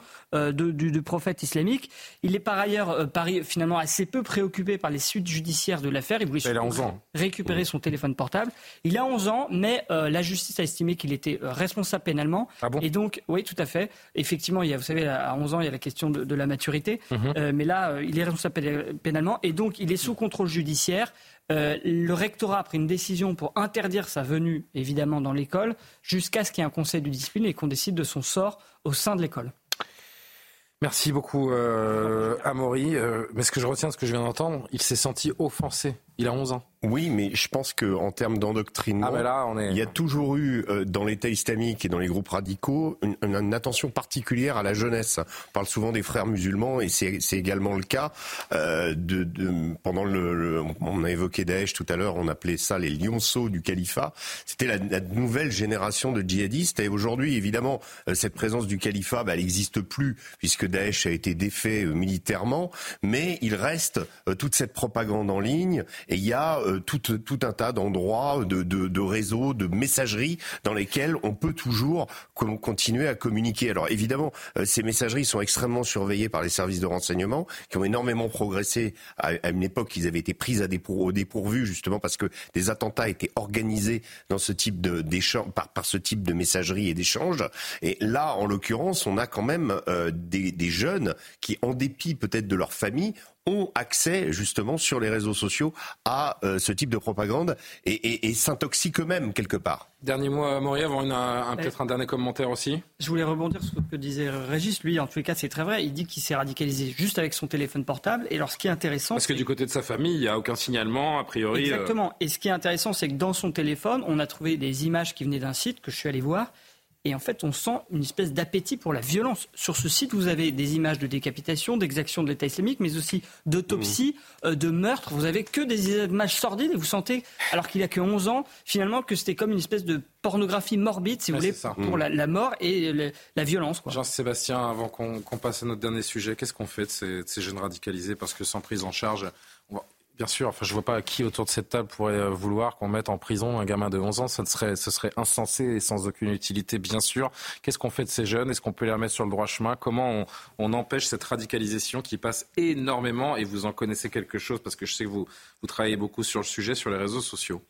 du prophète islamique. Il est par ailleurs finalement assez peu préoccupé par les suites judiciaires de l'affaire. Il voulait récupérer son téléphone portable. Il a 11 ans, mais la justice a estimé qu'il était responsable pénalement. Ah bon ? Et donc, oui, tout à fait. Effectivement, vous savez, à 11 ans, il y a la question de la maturité. Mais là, il est responsable pénalement. Et donc, il est sous contrôle judiciaire. Le rectorat a pris une décision pour interdire sa venue, évidemment, dans l'école, jusqu'à ce qu'il y ait un conseil de discipline et qu'on décide de son sort au sein de l'école. Merci beaucoup, Amaury. Mais ce que je retiens de ce que je viens d'entendre, il s'est senti offensé. Il a 11 ans. Oui, mais je pense qu'en termes d'endoctrinement, il y a toujours eu dans l'État islamique et dans les groupes radicaux une attention particulière à la jeunesse. On parle souvent des frères musulmans et c'est également le cas pendant on a évoqué Daesh tout à l'heure, on appelait ça les lionceaux du califat. C'était la nouvelle génération de djihadistes et aujourd'hui, évidemment, cette présence du califat, elle n'existe plus puisque Daesh a été défait militairement, mais il reste toute cette propagande en ligne Et il y a tout un tas d'endroits, de réseaux, de messageries dans lesquels on peut toujours continuer à communiquer. Alors évidemment, ces messageries sont extrêmement surveillées par les services de renseignement qui ont énormément progressé. À une époque, ils avaient été pris au dépourvu justement parce que des attentats étaient organisés dans ce type d'échange, par ce type de messagerie et d'échange. Et là, en l'occurrence, on a quand même des jeunes qui, en dépit peut-être de leur famille, ont accès justement sur les réseaux sociaux à ce type de propagande et s'intoxiquent eux-mêmes quelque part. Dernier mot, Amaury, avant peut-être un dernier commentaire aussi. Je voulais rebondir sur ce que disait Régis. Lui, en tous les cas, c'est très vrai. Il dit qu'il s'est radicalisé juste avec son téléphone portable. Et alors, ce qui est intéressant... Parce que du côté de sa famille, il n'y a aucun signalement, a priori... Exactement. Et ce qui est intéressant, c'est que dans son téléphone, on a trouvé des images qui venaient d'un site que je suis allé voir. Et en fait, on sent une espèce d'appétit pour la violence. Sur ce site, vous avez des images de décapitation, d'exactions de l'État islamique, mais aussi d'autopsie, de meurtre. Vous avez que des images sordides et vous sentez, alors qu'il a que 11 ans, finalement, que c'était comme une espèce de pornographie morbide, si vous voulez, pour la mort et la violence. Jean-Sébastien, avant qu'on passe à notre dernier sujet, qu'est-ce qu'on fait de ces jeunes radicalisés ? Parce que sans prise en charge... Bien sûr, je ne vois pas qui autour de cette table pourrait vouloir qu'on mette en prison un gamin de 11 ans. Ce serait insensé et sans aucune utilité, bien sûr. Qu'est-ce qu'on fait de ces jeunes ? Est-ce qu'on peut les remettre sur le droit chemin ? Comment on empêche cette radicalisation qui passe énormément ? Et vous en connaissez quelque chose, parce que je sais que vous travaillez beaucoup sur le sujet, sur les réseaux sociaux.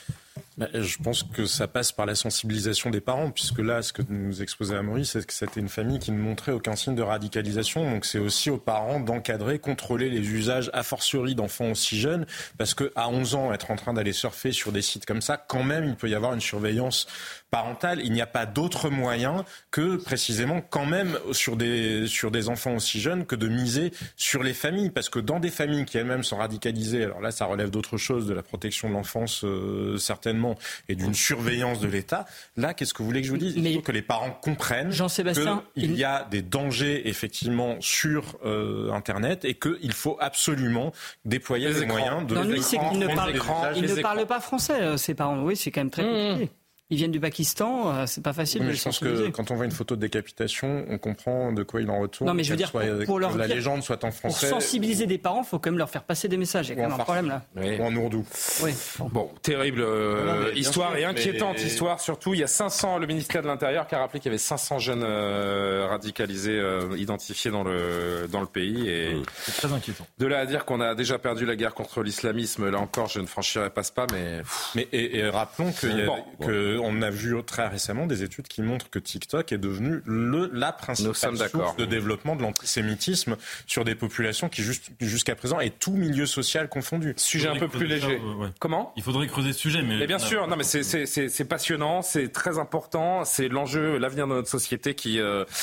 Je pense que ça passe par la sensibilisation des parents, puisque là, ce que nous exposait Amaury, c'est que c'était une famille qui ne montrait aucun signe de radicalisation. Donc c'est aussi aux parents d'encadrer, contrôler les usages a fortiori d'enfants aussi jeunes, parce qu'à 11 ans, être en train d'aller surfer sur des sites comme ça, quand même, il peut y avoir une surveillance parentale. Il n'y a pas d'autre moyen que précisément quand même sur des enfants aussi jeunes que de miser sur les familles, parce que dans des familles qui elles-mêmes sont radicalisées, alors là ça relève d'autre chose, de la protection de l'enfance certainement, et d'une surveillance de l'État. Là, qu'est-ce que vous voulez que je vous dise ? Il faut que les parents comprennent qu'il y a des dangers effectivement sur Internet et qu'il faut absolument déployer les moyens de l'ennui, c'est qu'ils ne parlent pas français, ces parents. Oui, c'est quand même très compliqué. Ils viennent du Pakistan, c'est pas facile de les sensibiliser. Je pense que quand on voit une photo de décapitation, on comprend de quoi il en retourne. Non, mais je veux dire, pour leur la légende soit en français. Pour sensibiliser des parents, il faut quand même leur faire passer des messages. Il y a quand même un problème là. Oui. Ou en ourdou. Oui. Bon, terrible histoire et inquiétante histoire. Surtout, il y a 500, le ministère de l'Intérieur qui a rappelé qu'il y avait 500 jeunes radicalisés identifiés dans le pays. Et c'est très inquiétant. De là à dire qu'on a déjà perdu la guerre contre l'islamisme, là encore, je ne franchirai pas ce pas, mais. Et rappelons que on a vu très récemment des études qui montrent que TikTok est devenu la principale source de développement de l'antisémitisme sur des populations qui jusqu'à présent est tout milieu social confondu. Sujet un peu plus léger. Comment ? Il faudrait creuser ce sujet, mais bien sûr. Non, mais c'est passionnant, c'est très important, c'est l'enjeu, l'avenir de notre société qui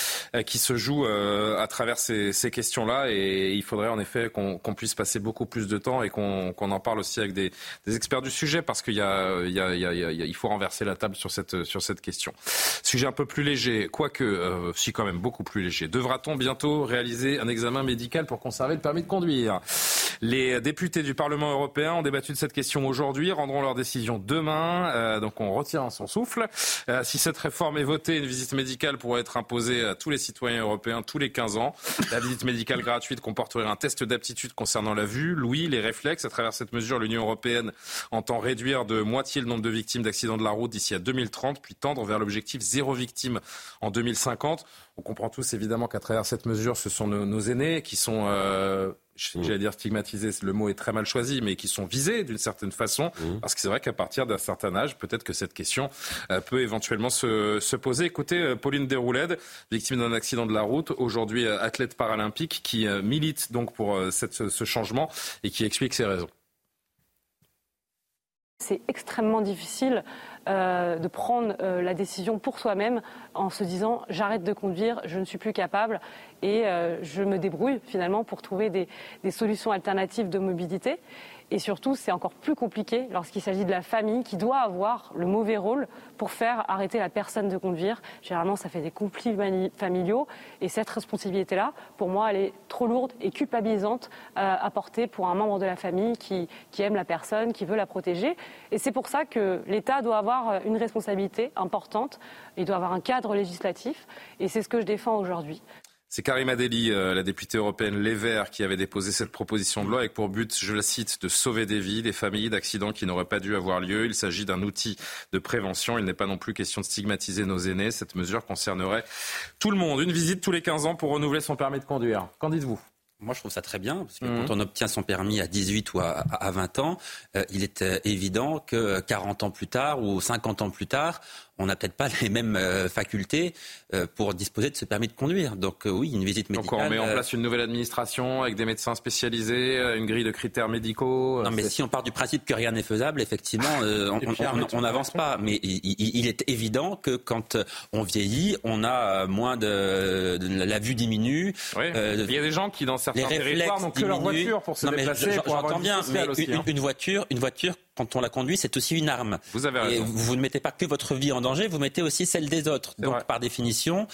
se joue à travers ces questions-là, et il faudrait en effet qu'on puisse passer beaucoup plus de temps et qu'on en parle aussi avec des experts du sujet, parce qu'il il faut renverser la table sur cette question. Sujet un peu plus léger, quoique, si quand même beaucoup plus léger. Devra-t-on bientôt réaliser un examen médical pour conserver le permis de conduire ? Les députés du Parlement européen ont débattu de cette question aujourd'hui, rendront leur décision demain, donc on retient son souffle. Si cette réforme est votée, une visite médicale pourrait être imposée à tous les citoyens européens tous les 15 ans. La visite médicale gratuite comporterait un test d'aptitude concernant la vue, l'ouïe, les réflexes. À travers cette mesure, l'Union européenne entend réduire de moitié le nombre de victimes d'accidents de la route d'ici à 2030, puis tendre vers l'objectif 0 victime en 2050. On comprend tous évidemment qu'à travers cette mesure, ce sont nos aînés qui sont, j'allais dire stigmatisés, le mot est très mal choisi, mais qui sont visés d'une certaine façon, parce que c'est vrai qu'à partir d'un certain âge, peut-être que cette question peut éventuellement se poser. Écoutez, Pauline Déroulède, victime d'un accident de la route, aujourd'hui athlète paralympique, qui milite donc pour ce changement et qui explique ses raisons. C'est extrêmement difficile de prendre la décision pour soi-même en se disant j'arrête de conduire, je ne suis plus capable et je me débrouille finalement pour trouver des solutions alternatives de mobilité. Et surtout, c'est encore plus compliqué lorsqu'il s'agit de la famille qui doit avoir le mauvais rôle pour faire arrêter la personne de conduire. Généralement, ça fait des conflits familiaux. Et cette responsabilité-là, pour moi, elle est trop lourde et culpabilisante à porter pour un membre de la famille qui aime la personne, qui veut la protéger. Et c'est pour ça que l'État doit avoir une responsabilité importante. Il doit avoir un cadre législatif. Et c'est ce que je défends aujourd'hui. C'est Karima Delli, la députée européenne Les Verts, qui avait déposé cette proposition de loi avec pour but, je la cite, de sauver des vies, des familles d'accidents qui n'auraient pas dû avoir lieu. Il s'agit d'un outil de prévention. Il n'est pas non plus question de stigmatiser nos aînés. Cette mesure concernerait tout le monde. Une visite tous les 15 ans pour renouveler son permis de conduire. Qu'en dites-vous ? Moi, je trouve ça très bien, parce que quand on obtient son permis à 18 ou à 20 ans, il est évident que 40 ans plus tard ou 50 ans plus tard, on n'a peut-être pas les mêmes facultés pour disposer de ce permis de conduire. Donc oui, une visite médicale... Donc on met en place une nouvelle administration avec des médecins spécialisés, une grille de critères médicaux... Non, mais si on part du principe que rien n'est faisable, effectivement, on n'avance pas. Mais il est évident que quand on vieillit, on a moins de la vue diminue. Oui, il y a des gens qui, dans certains territoires, n'ont que leur voiture pour se déplacer. J'entends bien, mais une voiture, quand on la conduit, c'est aussi une arme. Vous avez raison. Et vous ne mettez pas que votre vie en danger, vous mettez aussi celle des autres. Donc, par définition,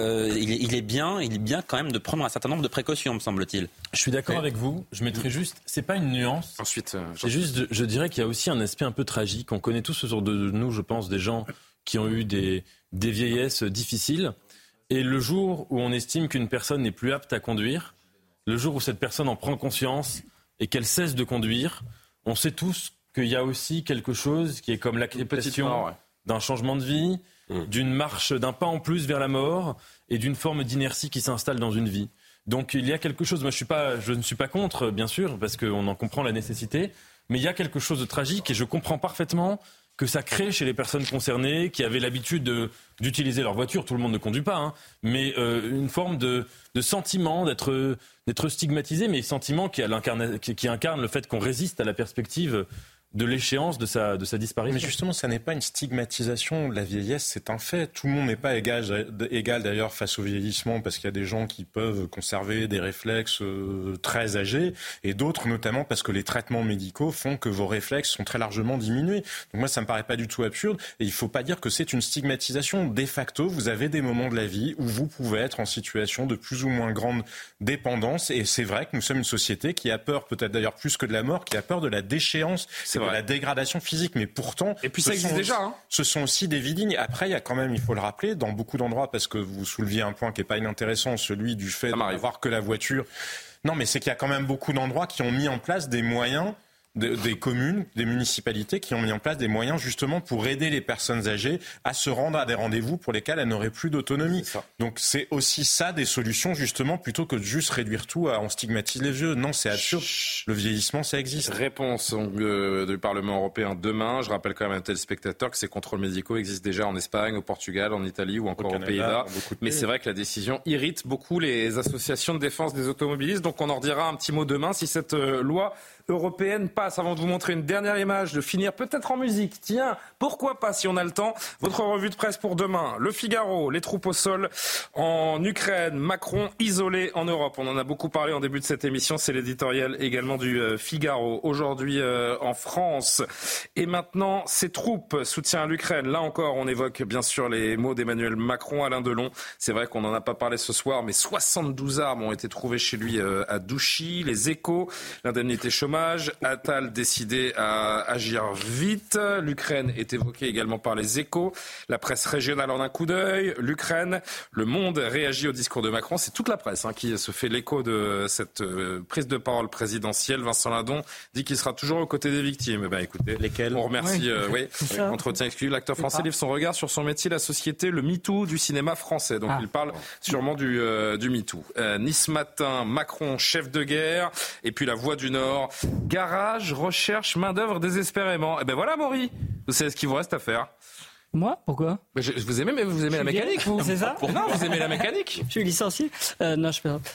il est bien quand même de prendre un certain nombre de précautions, me semble-t-il. Je suis d'accord avec vous. Je mettrais juste, c'est pas une nuance. Ensuite, c'est juste, je dirais qu'il y a aussi un aspect un peu tragique. On connaît tous autour de nous, je pense, des gens qui ont eu des vieillesses difficiles. Et le jour où on estime qu'une personne n'est plus apte à conduire, le jour où cette personne en prend conscience et qu'elle cesse de conduire, on sait tous qu'il y a aussi quelque chose qui est comme l'acceptation d'un changement de vie, d'une marche, d'un pas en plus vers la mort et d'une forme d'inertie qui s'installe dans une vie. Donc il y a quelque chose, moi je ne suis pas contre, bien sûr, parce qu'on en comprend la nécessité, mais il y a quelque chose de tragique et je comprends parfaitement que ça crée chez les personnes concernées qui avaient l'habitude d'utiliser leur voiture, tout le monde ne conduit pas, mais une forme de sentiment d'être stigmatisé, mais sentiment qui incarne le fait qu'on résiste à la perspective de l'échéance de sa disparition. Mais justement, ça n'est pas une stigmatisation de la vieillesse, c'est un fait. Tout le monde n'est pas égal d'ailleurs face au vieillissement, parce qu'il y a des gens qui peuvent conserver des réflexes très âgés, et d'autres notamment parce que les traitements médicaux font que vos réflexes sont très largement diminués. Donc moi, ça me paraît pas du tout absurde, et il faut pas dire que c'est une stigmatisation. De facto, vous avez des moments de la vie où vous pouvez être en situation de plus ou moins grande dépendance, et c'est vrai que nous sommes une société qui a peur, peut-être d'ailleurs plus que de la mort, qui a peur de la déchéance, de la dégradation physique, mais pourtant... Et puis ça existe déjà. Ce sont aussi des vies-dignes. Après, il y a quand même, il faut le rappeler, dans beaucoup d'endroits, parce que vous souleviez un point qui n'est pas inintéressant, celui du fait d'avoir que la voiture. Non, mais c'est qu'il y a quand même beaucoup d'endroits qui ont mis en place des moyens, des communes, des municipalités qui ont mis en place des moyens justement pour aider les personnes âgées à se rendre à des rendez-vous pour lesquels elles n'auraient plus d'autonomie. Donc c'est aussi ça des solutions justement, plutôt que de juste réduire tout à on stigmatise les vieux. Non, c'est absurde. Le vieillissement, ça existe. Réponse du Parlement européen demain. Je rappelle quand même à un téléspectateur que ces contrôles médicaux existent déjà en Espagne, au Portugal, en Italie ou encore aux Pays-Bas. Mais c'est vrai que la décision irrite beaucoup les associations de défense des automobilistes. Donc on en redira un petit mot demain si cette loi européenne passe. Avant de vous montrer une dernière image, de finir peut-être en musique. Tiens, pourquoi pas si on a le temps. Votre revue de presse pour demain. Le Figaro, les troupes au sol en Ukraine. Macron isolé en Europe. On en a beaucoup parlé en début de cette émission. C'est l'éditorial également du Figaro. Aujourd'hui en France. Et maintenant, ces troupes, soutien à l'Ukraine. Là encore, on évoque bien sûr les mots d'Emmanuel Macron, Alain Delon. C'est vrai qu'on n'en a pas parlé ce soir, mais 72 armes ont été trouvées chez lui à Douchy. Les Échos, l'indemnité chômage. Attal décidé à agir vite. L'Ukraine est évoquée également par les Échos. La presse régionale en un coup d'œil. L'Ukraine, Le Monde réagit au discours de Macron. C'est toute la presse qui se fait l'écho de cette prise de parole présidentielle. Vincent Lindon dit qu'il sera toujours aux côtés des victimes. Écoutez, lesquelles on remercie. Entretien exclu. L'acteur français livre son regard sur son métier, la société, le MeToo du cinéma français. Donc il parle sûrement du MeToo. Nice Matin, Macron, chef de guerre. Et puis La Voix du Nord. Garage, recherche, main-d'œuvre désespérément. Et ben voilà, Maury, vous savez ce qu'il vous reste à faire. Moi ? Pourquoi ? Vous aimez la mécanique, vous ? C'est ça ? Non, vous aimez la mécanique ? Je suis licencié. Non, je peux pas.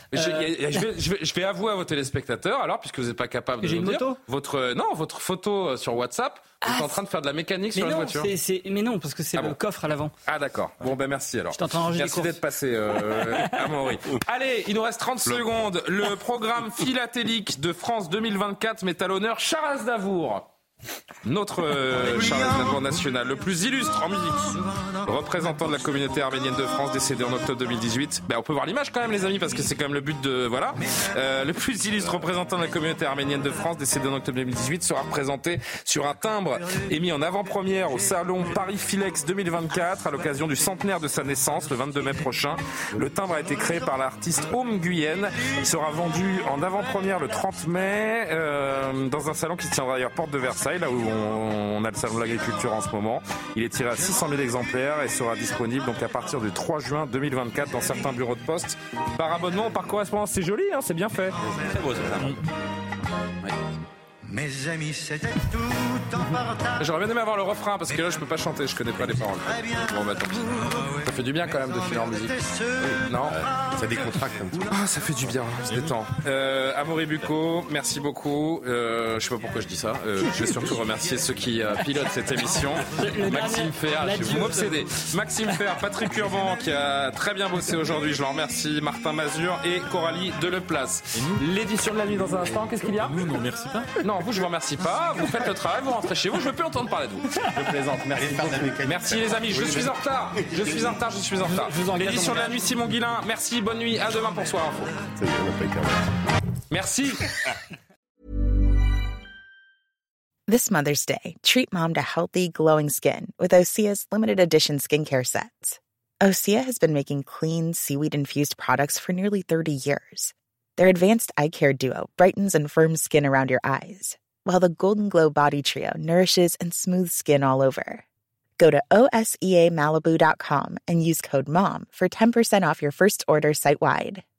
Je vais avouer à vos téléspectateurs, alors, puisque vous n'êtes pas capable de nous dire... votre photo sur WhatsApp, vous êtes en train de faire de la mécanique sur la voiture. Mais non, parce que c'est le coffre à l'avant. Ah d'accord. Bon, merci alors. Je suis en train de ranger les courses. Merci d'être passé, Amaury. Allez, il nous reste 30 secondes. Le programme philatélique de France 2024 met à l'honneur Charles Aznavour. Notre Charles Aznavour national, le plus illustre en musique, représentant de la communauté arménienne de France, décédé en octobre 2018. On peut voir l'image quand même, les amis, parce que c'est quand même le but de... Voilà. Le plus illustre représentant de la communauté arménienne de France, décédé en octobre 2018, sera représenté sur un timbre émis en avant-première au salon Paris Philex 2024 à l'occasion du centenaire de sa naissance, le 22 mai prochain. Le timbre a été créé par l'artiste Home Guyenne. Il sera vendu en avant-première le 30 mai dans un salon qui se tiendra d'ailleurs porte de Versailles, là où on a le salon de l'agriculture en ce moment. Il est tiré à 600 000 exemplaires et sera disponible donc à partir du 3 juin 2024 dans certains bureaux de poste par abonnement ou par correspondance. C'est joli, hein, c'est bien fait. Très beau, ça. Ouais. Mes amis, c'était tout en partage. J'aurais bien aimé avoir le refrain parce que là je peux pas chanter, je connais pas les paroles. Bon tant pis. Ça fait du bien quand même de filer en musique. Non, ça décontracte un petit peu. Ah, ça fait du bien, on se détend. Amaury Bucco, merci beaucoup. Je sais pas pourquoi je dis ça. Je vais surtout remercier ceux qui pilotent cette émission. Maxime Fer, vous m'obsédez. Maxime Fer, Patrick Urban qui a très bien bossé aujourd'hui, je l'en remercie. Martin Mazur et Coralie Deleplace. L'édition de la nuit dans un instant, qu'est-ce qu'il y a ? Nous, non, merci pas. Non, vous, je vous remercie pas. Vous faites le travail, vous rentrez chez vous. Je veux plus entendre parler de vous. Je plaisante. Merci. Merci les amis. Je suis en retard. L'édition de la nuit, Simon Guillain. Merci. Bonne nuit. À demain pour Soir Info. Merci. This Mother's Day, treat mom to healthy, glowing skin with Osea's limited edition skincare sets. Osea has been making clean, seaweed-infused products for nearly 30 years. Their advanced eye care duo brightens and firms skin around your eyes, while the Golden Glow Body Trio nourishes and smooths skin all over. Go to OSEAMalibu.com and use code MOM for 10% off your first order site-wide.